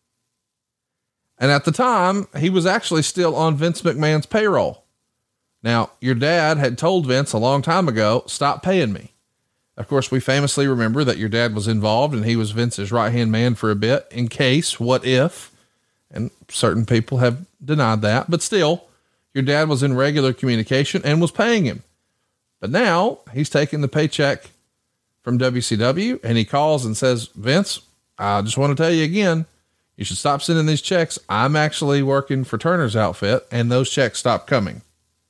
And at the time, he was actually still on Vince McMahon's payroll. Now, your dad had told Vince a long time ago, "Stop paying me." Of course, we famously remember that your dad was involved and he was Vince's right-hand man for a bit, in case, what if, and certain people have denied that, but still, your dad was in regular communication and was paying him. But now he's taking the paycheck from WCW, and he calls and says, "Vince, I just want to tell you again, you should stop sending these checks. I'm actually working for Turner's outfit," and those checks stopped coming.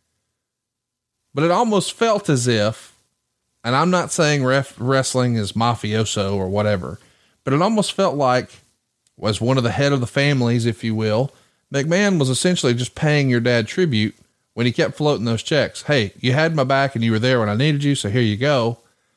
But it almost felt as if, and I'm not saying wrestling is mafioso or whatever, but it almost felt like, was one of the head of the families, if you will, McMahon was essentially just paying your dad tribute when he kept floating those checks. "Hey, you had my back and you were there when I needed you, so here you go."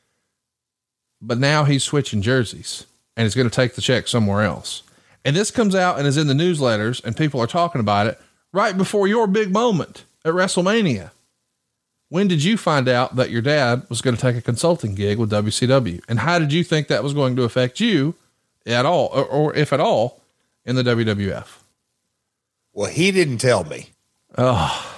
But now he's switching jerseys and he's going to take the check somewhere else. And this comes out and is in the newsletters, and people are talking about it right before your big moment at WrestleMania. When did you find out that your dad was going to take a consulting gig with WCW? And how did you think that was going to affect you at all, or if at all, in the WWF? Well, he didn't tell me. Oh,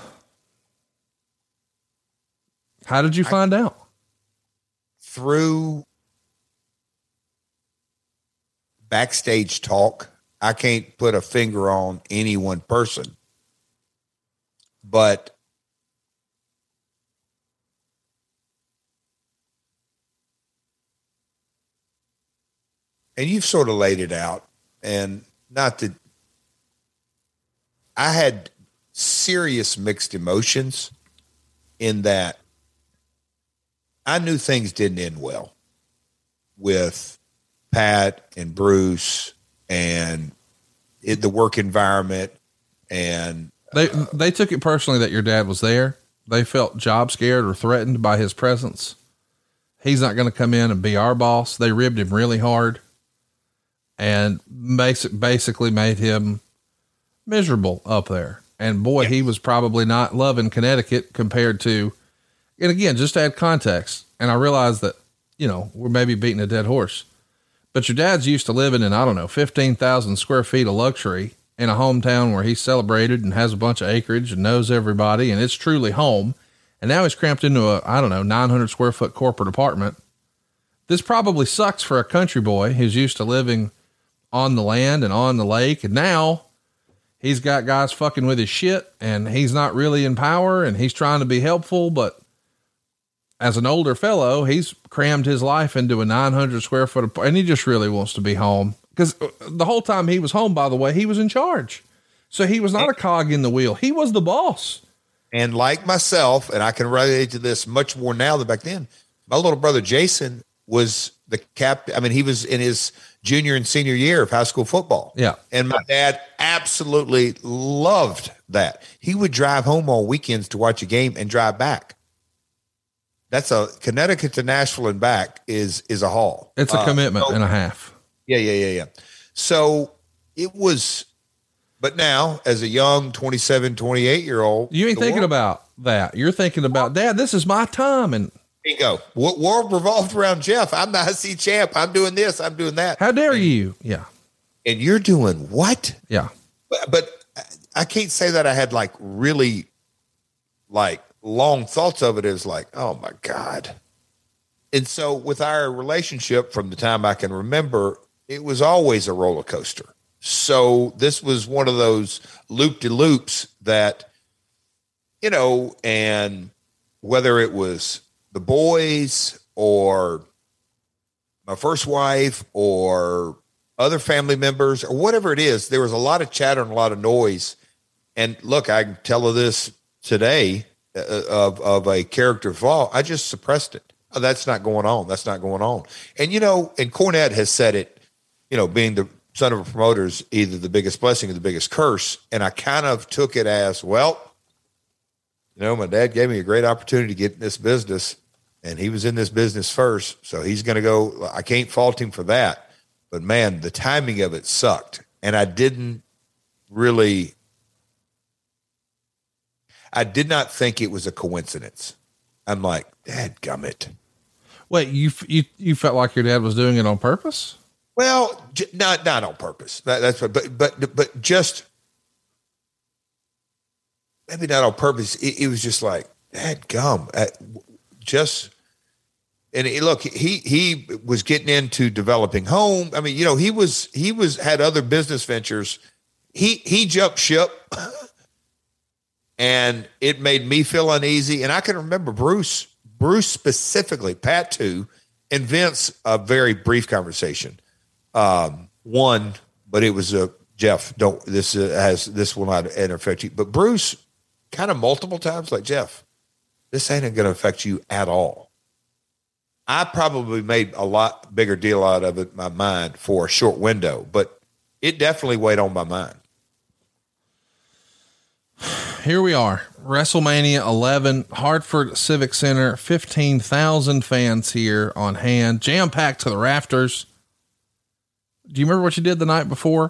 how did you find out? Through backstage talk. I can't put a finger on any one person, But and you've sort of laid it out, and not that I had serious mixed emotions in that I knew things didn't end well with Pat and Bruce and the work environment. And they took it personally that your dad was there. They felt job scared or threatened by his presence. He's not going to come in and be our boss. They ribbed him really hard and basically made him miserable up there. And boy, he was probably not loving Connecticut compared to, and again, just to add context. And I realized that, we're maybe beating a dead horse, but your dad's used to living in, 15,000 square feet of luxury in a hometown where he's celebrated and has a bunch of acreage and knows everybody. And it's truly home. And now he's cramped into a, 900 square foot corporate apartment. This probably sucks for a country boy who's used to living on the land and on the lake. And now he's got guys fucking with his shit and he's not really in power and he's trying to be helpful. But as an older fellow, he's crammed his life into a 900 square foot apartment and he just really wants to be home. Because the whole time he was home, by the way, he was in charge. So he was not a cog in the wheel. He was the boss. And like myself, and I can relate to this much more now than back then, my little brother Jason was the captain. I mean, he was in his junior and senior year of high school football. Yeah. And my dad absolutely loved that. He would drive home on weekends to watch a game and drive back. That's a Connecticut to Nashville and back is a haul. It's a commitment and a half. Yeah. So it was, but now as a young 27, 28-year-old, you ain't thinking about that. You're thinking about, Dad, this is my time. And bingo, what world revolved around Jeff? I'm the IC champ. I'm doing this. I'm doing that. How dare you? Yeah. And you're doing what? Yeah. But I can't say that I had really long thoughts of it as oh my God. And so with our relationship from the time I can remember, it was always a roller coaster. So this was one of those loop-de-loops that, and whether it was the boys or my first wife or other family members or whatever it is, there was a lot of chatter and a lot of noise. And look, I can tell this today of a character flaw. I just suppressed it. Oh, that's not going on. That's not going on. And, and Cornette has said it, being the son of a promoter is either the biggest blessing or the biggest curse. And I kind of took it as, my dad gave me a great opportunity to get in this business and he was in this business first. So he's going to go, I can't fault him for that, but man, the timing of it sucked. And I did not think it was a coincidence. I'm like, dadgummit. Wait, you felt like your dad was doing it on purpose? Well, not on purpose. That's what, but just maybe not on purpose. It was just like, dadgum, and look, he was getting into developing home. I mean, he had other business ventures. He jumped ship and it made me feel uneasy. And I can remember Bruce specifically, Pat too, and Vince, a very brief conversation. One, but it was Jeff, this will not affect you. But Bruce kind of multiple times, like, Jeff, this ain't going to affect you at all. I probably made a lot bigger deal out of it in my mind for a short window, but it definitely weighed on my mind. Here we are, WrestleMania 11, Hartford Civic Center, 15,000 fans here on hand, jam-packed to the rafters. Do you remember what you did the night before?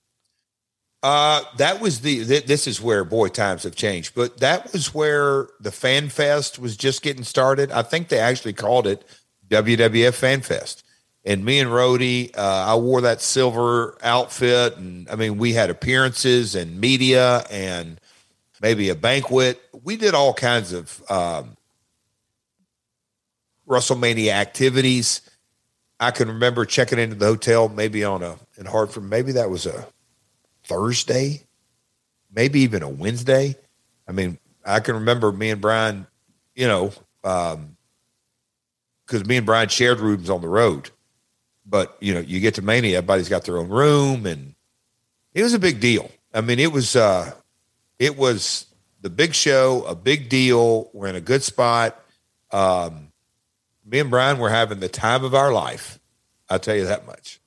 That was this is where, boy, times have changed, but that was where the Fan Fest was just getting started. I think they actually called it WWF Fan Fest. And me and Rhodey, I wore that silver outfit. And I mean, we had appearances and media and maybe a banquet. We did all kinds of WrestleMania activities. I can remember checking into the hotel, maybe in Hartford, maybe that was a Thursday, maybe even a Wednesday. I mean, I can remember me and Brian, because me and Brian shared rooms on the road. But, you get to Mania, everybody's got their own room, and it was a big deal. I mean, it was the big show, a big deal. We're in a good spot. Me and Brian were having the time of our life. I'll tell you that much.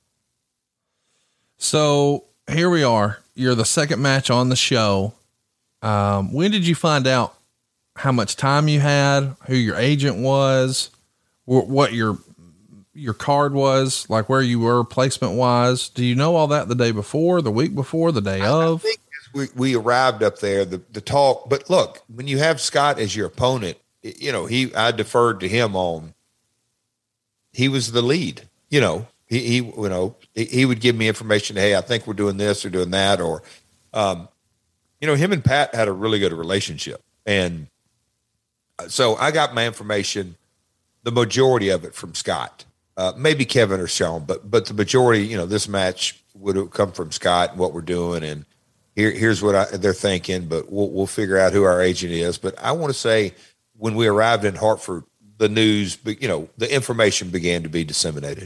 So here we are. You're the second match on the show. When did you find out how much time you had, who your agent was, what your card was, like where you were placement wise? Do you know all that the day before, the week before, the day of? I think we arrived up there, the talk, but look, when you have Scott as your opponent, I deferred to him he was the lead, he would give me information. Hey, I think we're doing this or doing that, or, him and Pat had a really good relationship. And so I got my information, the majority of it from Scott, maybe Kevin or Sean, but the majority, this match would have come from Scott and what we're doing. And here's what they're thinking, but we'll figure out who our agent is. But I want to say when we arrived in Hartford, the news, the information began to be disseminated.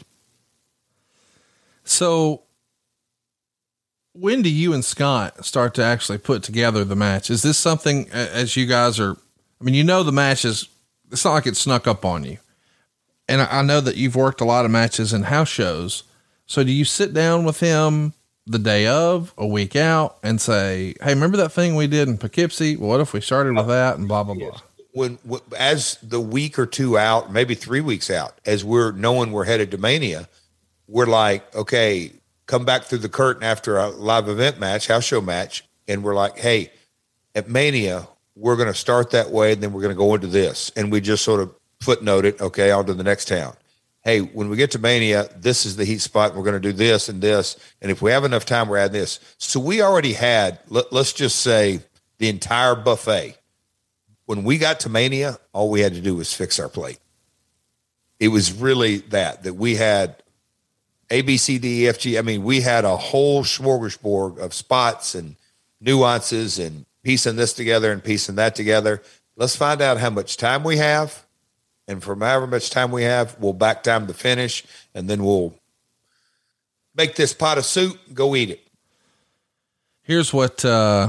So when do you and Scott start to actually put together the match? Is this something as you guys are, the match it's not like it snuck up on you. And I know that you've worked a lot of matches in house shows. So do you sit down with him the day of, a week out, and say, hey, remember that thing we did in Poughkeepsie? Well, what if we started with that and blah, blah, blah? As the week or two out, maybe 3 weeks out, as we're knowing we're headed to Mania, we're like, okay, come back through the curtain after a live event match, house show match. And we're like, hey, at Mania, we're going to start that way. And then we're going to go into this. And we just sort of footnote it. Okay. On to the next town. Hey, when we get to Mania, this is the heat spot. And we're going to do this and this. And if we have enough time, we're adding this. So we already had, let's just say, the entire buffet. When we got to Mania, all we had to do was fix our plate. It was really that we had A, B, C, D, E, F, G. We had a whole smorgasbord of spots and nuances and piecing this together and piecing that together. Let's find out how much time we have. And from however much time we have, we'll back time the finish, and then we'll make this pot of soup and go eat it. Here's what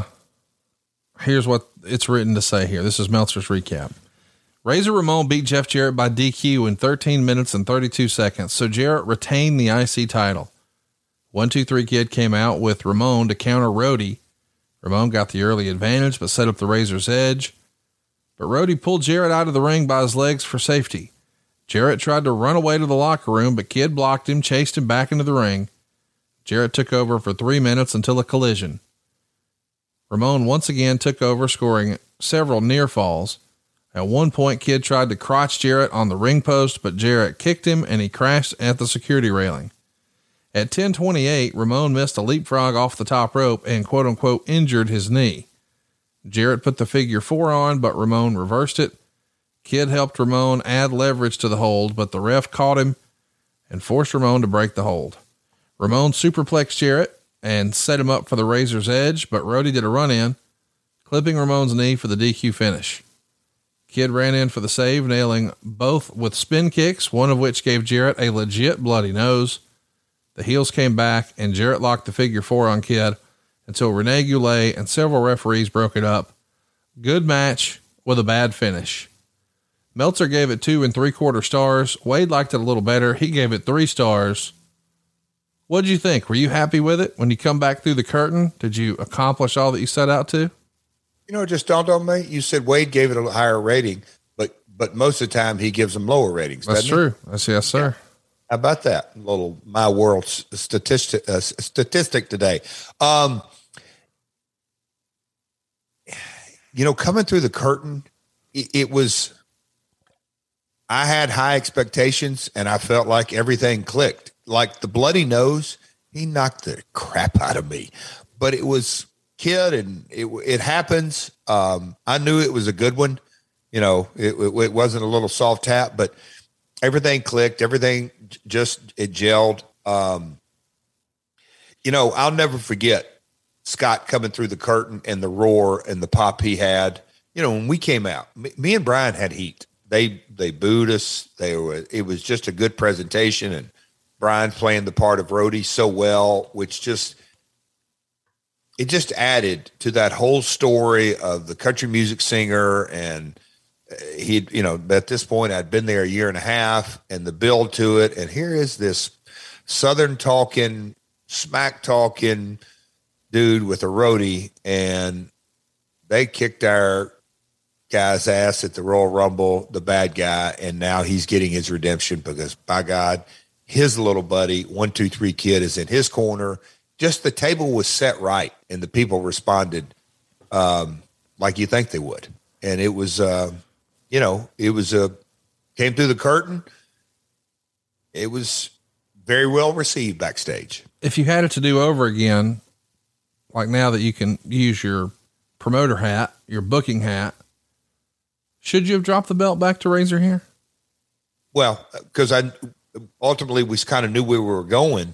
it's written to say here. This is Meltzer's recap. Razor Ramon beat Jeff Jarrett by DQ in 13 minutes and 32 seconds. So Jarrett retained the IC title. 1-2-3 Kid came out with Ramon to counter Rhodey. Ramon got the early advantage, but set up the Razor's edge. But Rhodey pulled Jarrett out of the ring by his legs for safety. Jarrett tried to run away to the locker room, but Kid blocked him, chased him back into the ring. Jarrett took over for 3 minutes until a collision. Ramon once again took over, scoring several near falls. At one point, Kid tried to crotch Jarrett on the ring post, but Jarrett kicked him and he crashed at the security railing. At 10:28, Ramon missed a leapfrog off the top rope and quote unquote injured his knee. Jarrett put the figure 4 on, but Ramon reversed it. Kid helped Ramon add leverage to the hold, but the ref caught him and forced Ramon to break the hold. Ramon superplexed Jarrett and set him up for the Razor's edge, but Rhodey did a run in, clipping Ramon's knee for the DQ finish. Kid ran in for the save, nailing both with spin kicks, one of which gave Jarrett a legit bloody nose. The heels came back and Jarrett locked the figure 4 on Kid until Rene Goulet and several referees broke it up. Good match with a bad finish. Meltzer gave it 2 3/4 stars. Wade liked it a little better. He gave it 3 stars. What did you think? Were you happy with it when you come back through the curtain? Did you accomplish all that you set out to? It just dawned on me. You said Wade gave it a higher rating, but most of the time he gives them lower ratings. That's true. Yes, sir. How about that little my world statistic today? Coming through the curtain, it was, I had high expectations and I felt like everything clicked. Like the bloody nose, he knocked the crap out of me, but it was Kid and it happens. I knew it was a good one. It wasn't a little soft tap, but everything clicked. Everything it gelled. I'll never forget Scott coming through the curtain and the roar and the pop he had. You know, when we came out, me and Brian had heat. They booed us. It was just a good presentation, and Brian playing the part of Rhodey so well, which just added to that whole story of the country music singer. And he, you know, at this point I'd been there a year and a half, and the build to it. And here is this Southern talking, smack talking dude with a roadie, and they kicked our guy's ass at the Royal Rumble, the bad guy, and now he's getting his redemption because, by God, his little buddy, 1, 2, 3 kid, is in his corner. Just the table was set right, and the people responded like you think they would. And it was, you know, it was came through the curtain. It was very well received backstage. If you had it to do over again, like now that you can use your promoter hat, your booking hat, should you have dropped the belt back to Razor here? Well, because ultimately we kind of knew where we were going.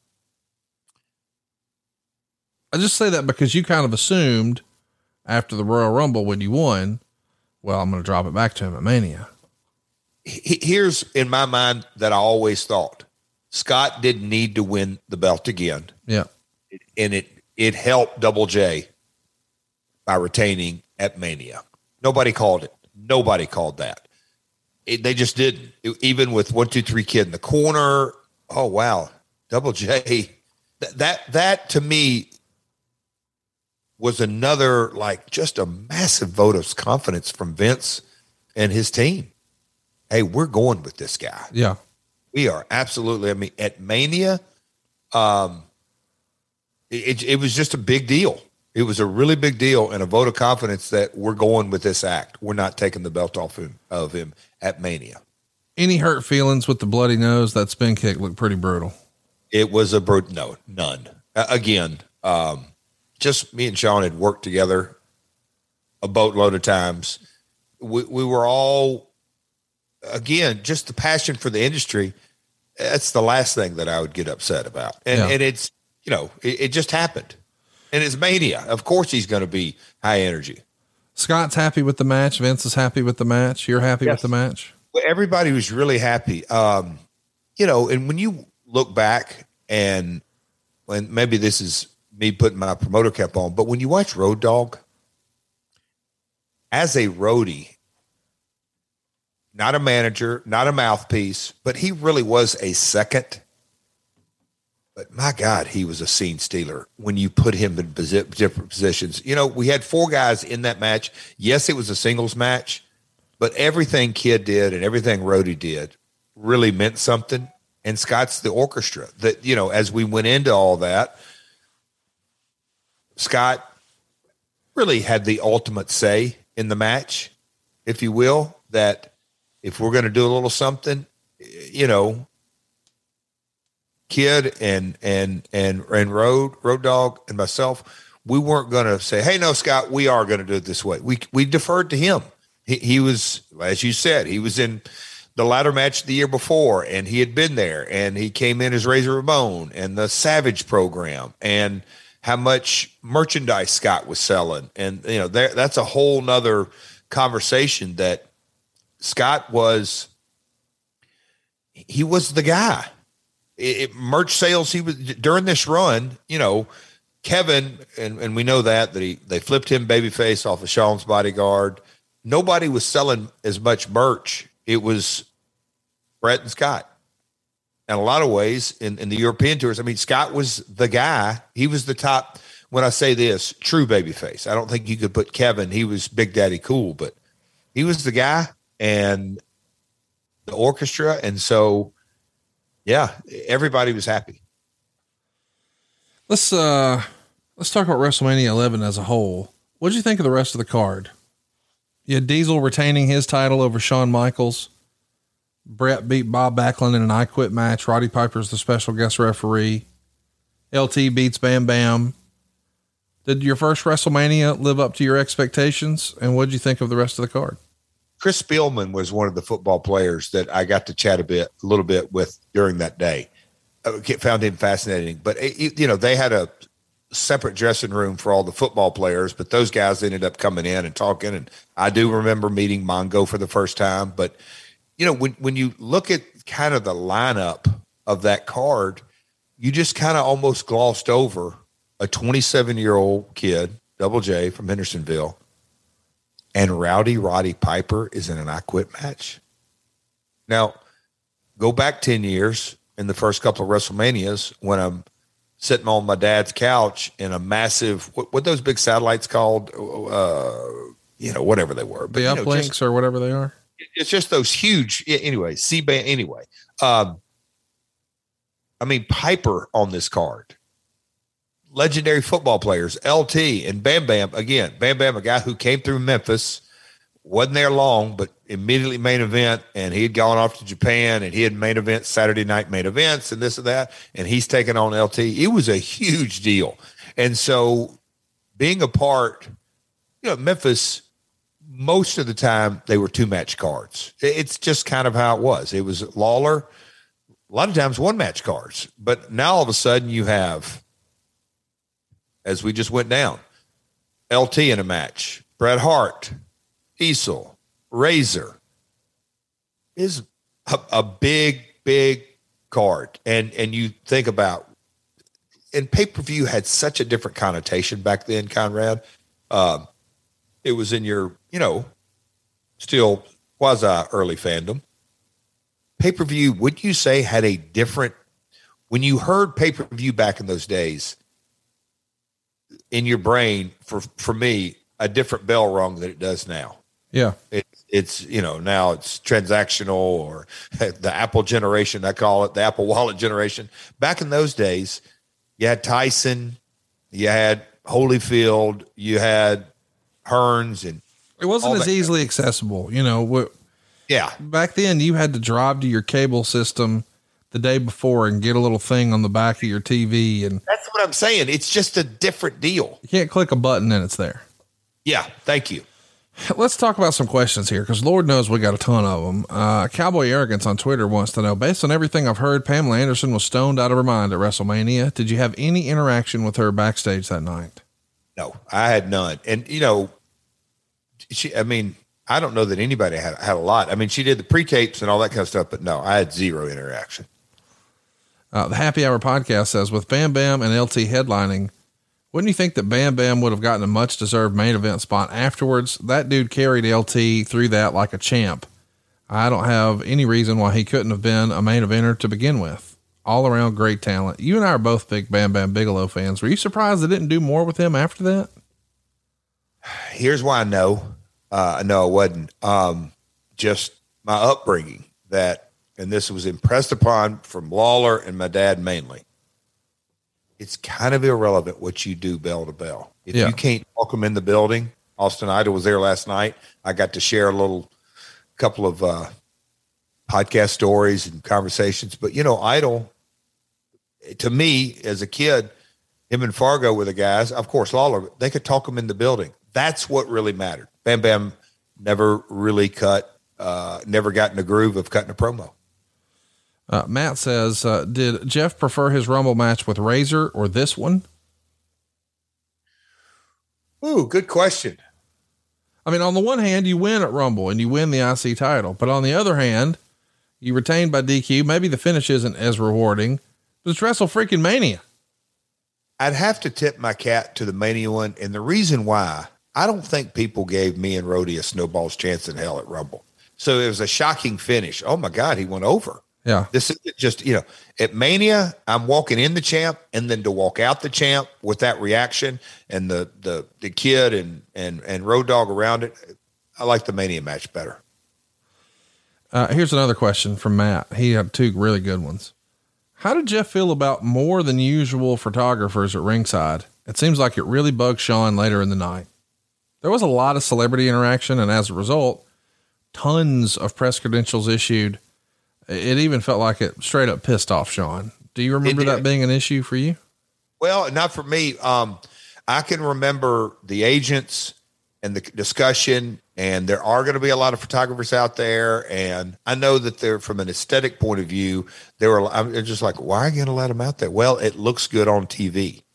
I just say that because you kind of assumed after the Royal Rumble when you won, well, I'm going to drop it back to him at Mania. Here's in my mind that I always thought Scott didn't need to win the belt again. Yeah. And it helped Double J by retaining at Mania. Nobody called it. Nobody called that. They just didn't. Even with 1, 2, 3 kid in the corner. Oh, wow. Double J. That to me was another, like, just a massive vote of confidence from Vince and his team. Hey, we're going with this guy. Yeah. We are absolutely. I mean, at Mania, it was just a big deal. It was a really big deal and a vote of confidence that we're going with this act. We're not taking the belt off of him at Mania. Any hurt feelings with the bloody nose? That spin kick looked pretty brutal. It was no, none. Again, just me and Sean had worked together a boatload of times. We were all, again, just the passion for the industry. That's the last thing that I would get upset about. And it's, you know, it just happened. And it's Mania. Of course he's going to be high energy. Scott's happy with the match. Vince is happy with the match. You're happy with the match. Well, everybody was really happy. You know, and when you look back and maybe this is me putting my promoter cap on, but when you watch Road Dogg as a roadie, not a manager, not a mouthpiece, but he really was a second. But my God, he was a scene stealer when you put him in different positions. You know, we had 4 guys in that match. Yes, it was a singles match, but everything Kid did and everything Rhodey did really meant something. And Scott's the orchestra that, you know, as we went into all that, Scott really had the ultimate say in the match, if you will, that if we're going to do a little something, you know, Kid and Road Dogg and myself, we weren't going to say, hey, no, Scott, we are going to do it this way. We deferred to him. He was, as you said, he was in the ladder match the year before, and he had been there, and he came in as Razor Ramon and the Savage program and how much merchandise Scott was selling. And, you know, that's a whole nother conversation that Scott was, he was the guy. Merch sales, he was during this run, you know, Kevin, and we know that they flipped him babyface off of Sean's Bodyguard. Nobody was selling as much merch. It was Bret and Scott. In a lot of ways in the European tours, I mean, Scott was the guy. He was the top, when I say this, true babyface. I don't think you could put Kevin, he was Big Daddy Cool, but he was the guy and the orchestra. And so, yeah, everybody was happy. Let's talk about WrestleMania 11 as a whole. What did you think of the rest of the card? You had Diesel retaining his title over Shawn Michaels. Bret beat Bob Backlund in an I Quit match. Roddy Piper's the special guest referee. LT beats Bam Bam. Did your first WrestleMania live up to your expectations? And what did you think of the rest of the card? Chris Spielman was one of the football players that I got to chat a little bit with during that day. I found him fascinating, but you know, they had separate dressing room for all the football players, but those guys ended up coming in and talking. And I do remember meeting Mongo for the first time. But, when you look at kind of the lineup of that card, you just kind of almost glossed over a 27-year-old kid, Double J from Hendersonville, and Rowdy Roddy Piper is in an I Quit match. Now, go back 10 years in the first couple of WrestleManias when I'm sitting on my dad's couch in a massive, what those big satellites called, whatever they were. But, the uplinks or whatever they are. It's just those huge, anyway, C-band, anyway. Piper on this card. Legendary football players, LT and Bam Bam. Again, Bam Bam, a guy who came through Memphis, wasn't there long, but immediately main event, and he had gone off to Japan, and he had main events, Saturday night main events, and this and that, and he's taking on LT. It was a huge deal. And so being a part, Memphis, most of the time they were 2-match cards. It's just kind of how it was. It was Lawler, a lot of times 1-match cards. But now all of a sudden you have, as we just went down, LT in a match, Bret Hart, Diesel, Razor is a big, big card. And you think about, and pay-per-view had such a different connotation back then, Conrad. It was in your, still quasi-early fandom. Pay-per-view, would you say, had a different, when you heard pay-per-view back in those days, in your brain, for me, a different bell rung than it does now. Yeah. It's now it's transactional, or the Apple generation, I call it, the Apple Wallet generation. Back in those days, you had Tyson, you had Holyfield, you had Hearns, and it wasn't as easily accessible, Yeah. Back then you had to drive to your cable system the day before and get a little thing on the back of your TV. And that's what I'm saying. It's just a different deal. You can't click a button and it's there. Yeah. Thank you. Let's talk about some questions here, because Lord knows we got a ton of them. Cowboy Arrogance on Twitter wants to know, based on everything I've heard, Pamela Anderson was stoned out of her mind at WrestleMania. Did you have any interaction with her backstage that night? No, I had none. And, I don't know that anybody had a lot. She did the pre-tapes and all that kind of stuff, but no, I had zero interaction. The Happy Hour podcast says, with Bam Bam and LT headlining, wouldn't you think that Bam Bam would have gotten a much deserved main event spot afterwards? That dude carried LT through that like a champ. I don't have any reason why he couldn't have been a main eventer to begin with. All around great talent. You and I are both big Bam Bam Bigelow fans. Were you surprised they didn't do more with him after that? Here's why I know. No, I wasn't. Just my upbringing and this was impressed upon from Lawler and my dad mainly. It's kind of irrelevant what you do bell to bell. If you can't welcome in the building, Austin Idol was there last night. I got to share a couple of podcast stories and conversations. But, Idol, to me, as a kid, him and Fargo were the guys. Of course, Lawler, they could talk him in the building. That's what really mattered. Bam Bam never really never got in the groove of cutting a promo. Matt says, did Jeff prefer his Rumble match with Razor or this one? Ooh, good question. On the one hand, you win at Rumble and you win the IC title, but on the other hand, you retain by DQ. Maybe the finish isn't as rewarding, but it's Wrestle freaking Mania. I'd have to tip my cap to the Mania one. And the reason why, I don't think people gave me and Rhodey a snowball's chance in hell at Rumble. So it was a shocking finish. Oh my God, he went over. Yeah. This is just, at Mania, I'm walking in the champ, and then to walk out the champ with that reaction and the kid and Road Dogg around it. I like the Mania match better. Here's another question from Matt. He had two really good ones. How did Jeff feel about more than usual photographers at ringside? It seems like it really bugged Sean later in the night. There was a lot of celebrity interaction, and as a result, tons of press credentials issued. It even felt like it straight up pissed off Sean. Do you remember that being an issue for you? Well, not for me. I can remember the agents and the discussion, and there are going to be a lot of photographers out there. And I know that they're, from an aesthetic point of view, I'm just like, why are you going to let them out there? Well, it looks good on TV.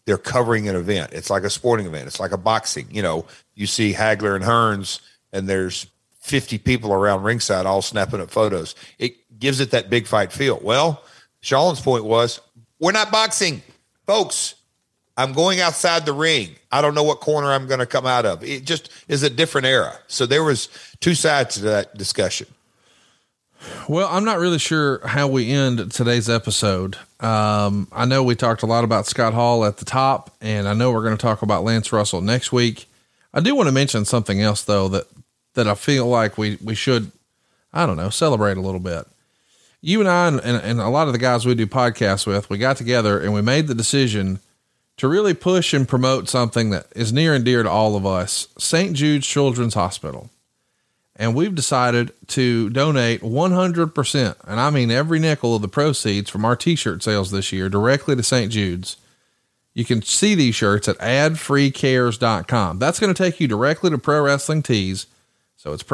they're covering an event. It's like a sporting event. It's like a boxing. You know, you see Hagler and Hearns, and there's 50 people around ringside all snapping up photos. It gives it that big fight feel. Well, Sean's point was, we're not boxing, folks. I'm going outside the ring. I don't know what corner I'm going to come out of. It just is a different era. So there was two sides to that discussion. Well, I'm not really sure how we end today's episode. I know we talked a lot about Scott Hall at the top, and I know we're going to talk about Lance Russell next week. I do want to mention something else though, that I feel like we should, I don't know, celebrate a little bit. You and I, and a lot of the guys we do podcasts with, we got together and we made the decision to really push and promote something that is near and dear to all of us, St. Jude's Children's Hospital. And we've decided to donate 100%, and I mean every nickel of the proceeds from our t-shirt sales this year directly to St. Jude's. You can see these shirts at adfreecares.com. That's going to take you directly to Pro Wrestling Tees. So it's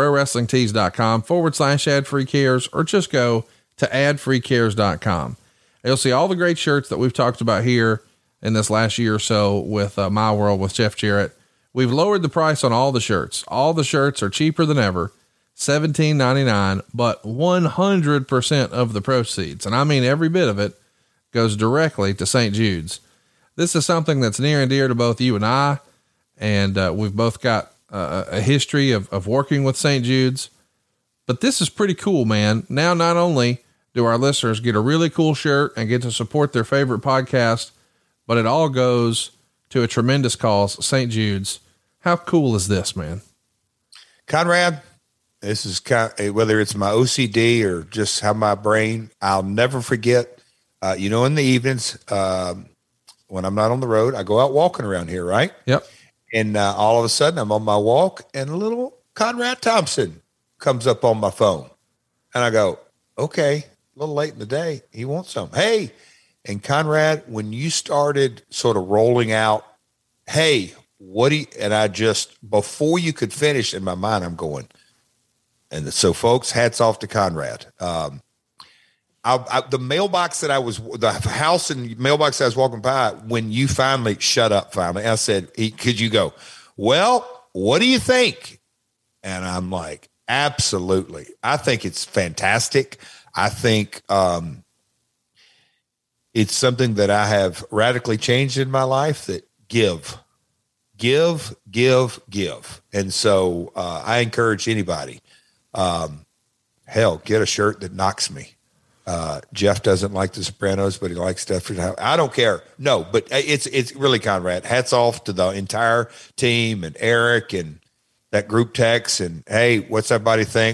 prowrestlingtees.com/adfreecares, or just go to adfreecares.com. You'll see all the great shirts that we've talked about here in this last year or so with My World with Jeff Jarrett. We've lowered the price on all the shirts. All the shirts are cheaper than ever, $17.99, but 100% of the proceeds, and I mean every bit of it, goes directly to St. Jude's. This is something that's near and dear to both you and I, and we've both got a history of working with St. Jude's, but this is pretty cool, man. Now, not only do our listeners get a really cool shirt and get to support their favorite podcast, but it all goes to a tremendous cause, St. Jude's. How cool is this, man? Conrad, this is whether it's my OCD or just how my brain, I'll never forget, in the evenings, when I'm not on the road, I go out walking around here, right? Yep. And all of a sudden I'm on my walk and a little Conrad Thompson comes up on my phone, and I go, okay, a little late in the day. He wants some. Hey, and Conrad, when you started sort of rolling out, hey, and I just, before you could finish, in my mind, I'm going, and so folks, hats off to Conrad. The mailbox the house and mailbox I was walking by, when you finally shut up, I said, could you go, well, what do you think? And I'm like, absolutely. I think it's fantastic. I think, it's something that I have radically changed in my life, that give. And so, I encourage anybody, get a shirt that knocks me. Jeff doesn't like the Sopranos, but he likes stuff. I don't care. No, but it's really, Conrad, hats off to the entire team and Eric and that group text, and hey, what's everybody think?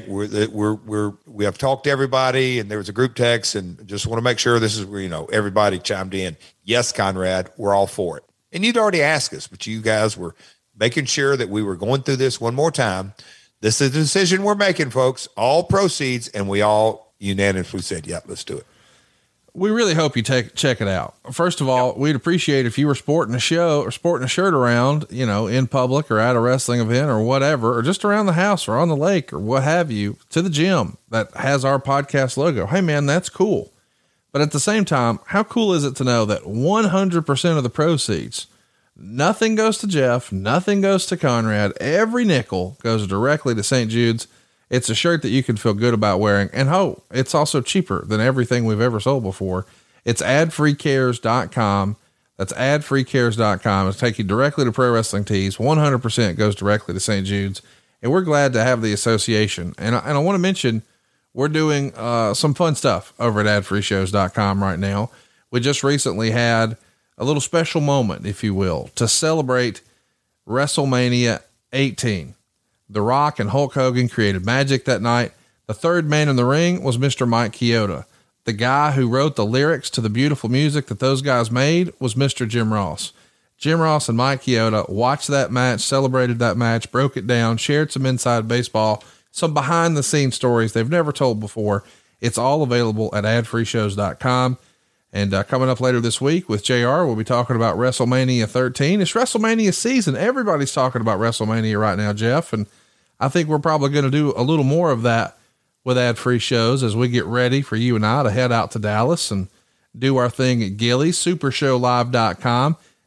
We have talked to everybody, and there was a group text, and just want to make sure this is where, everybody chimed in. Yes, Conrad, we're all for it. And you'd already asked us, but you guys were making sure that we were going through this one more time. This is the decision we're making, folks, all proceeds. And we all unanimously said, yeah, let's do it. We really hope you check it out. First of all, we'd appreciate if you were sporting a shirt around, in public or at a wrestling event or whatever, or just around the house or on the lake or what have you, to the gym that has our podcast logo. Hey man, that's cool. But at the same time, how cool is it to know that 100% of the proceeds, nothing goes to Jeff, nothing goes to Conrad. Every nickel goes directly to St. Jude's. It's a shirt that you can feel good about wearing. And it's also cheaper than everything we've ever sold before. It's adfreecares.com. That's adfreecares.com. It'll take you directly to Pro Wrestling Tees. 100% goes directly to St. Jude's. And we're glad to have the association. And I want to mention, we're doing some fun stuff over at adfreeshows.com right now. We just recently had a little special moment, if you will, to celebrate WrestleMania 18. The Rock and Hulk Hogan created magic that night. The third man in the ring was Mr. Mike Chioda. The guy who wrote the lyrics to the beautiful music that those guys made was Mr. Jim Ross. Jim Ross and Mike Chioda watched that match, celebrated that match, broke it down, shared some inside baseball, some behind the scenes stories they've never told before. It's all available at adfreeshows.com. And coming up later this week with JR, we'll be talking about WrestleMania 13. It's WrestleMania season. Everybody's talking about WrestleMania right now, Jeff. And I think we're probably going to do a little more of that with Ad Free Shows as we get ready for you and I to head out to Dallas and do our thing at Gillies, supershowlive.com.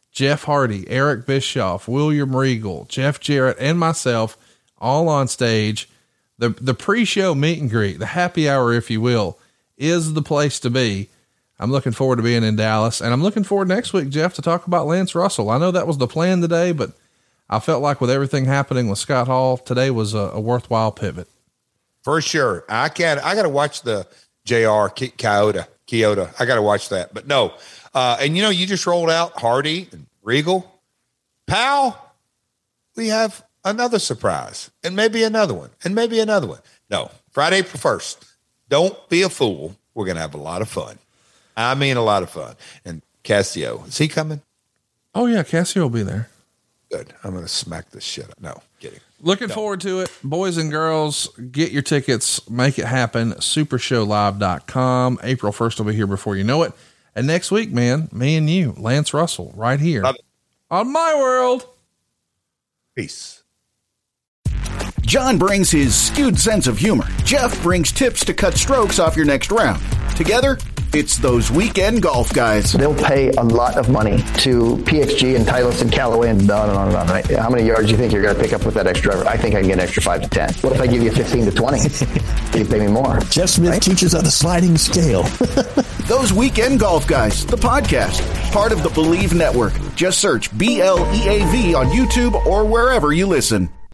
Jeff Hardy, Eric Bischoff, William Regal, Jeff Jarrett, and myself all on stage. The pre-show meet and greet, the happy hour, if you will, is the place to be. I'm looking forward to being in Dallas, and I'm looking forward next week, Jeff, to talk about Lance Russell. I know that was the plan today, but I felt like with everything happening with Scott Hall, today was a worthwhile pivot. For sure. I got to watch the JR Kyoto. I got to watch that, but no. And you just rolled out Hardy and Regal. Pal, we have another surprise, and maybe another one, and maybe another one. No, Friday, April 1st. Don't be a fool. We're going to have a lot of fun. I mean, a lot of fun. And Cassio, is he coming? Oh yeah. Cassio will be there. Good. I'm going to smack this shit up. No, kidding. Looking forward to it. Boys and girls, get your tickets, make it happen. Supershowlive.com. April 1st will be here before you know it. And next week, man, me and you, Lance Russell, right here on My World. Peace. John brings his skewed sense of humor. Jeff brings tips to cut strokes off your next round. Together, it's those weekend golf guys. They'll pay a lot of money to PXG and Titleist and Callaway and on and on and on, right? How many yards do you think you're going to pick up with that extra driver? I think I can get an extra 5 to 10. What if I give you 15 to 20? You pay me more. Jeff Smith teaches on a sliding scale. Those Weekend Golf Guys, the podcast, part of the Believe Network. Just search BLEAV on YouTube or wherever you listen.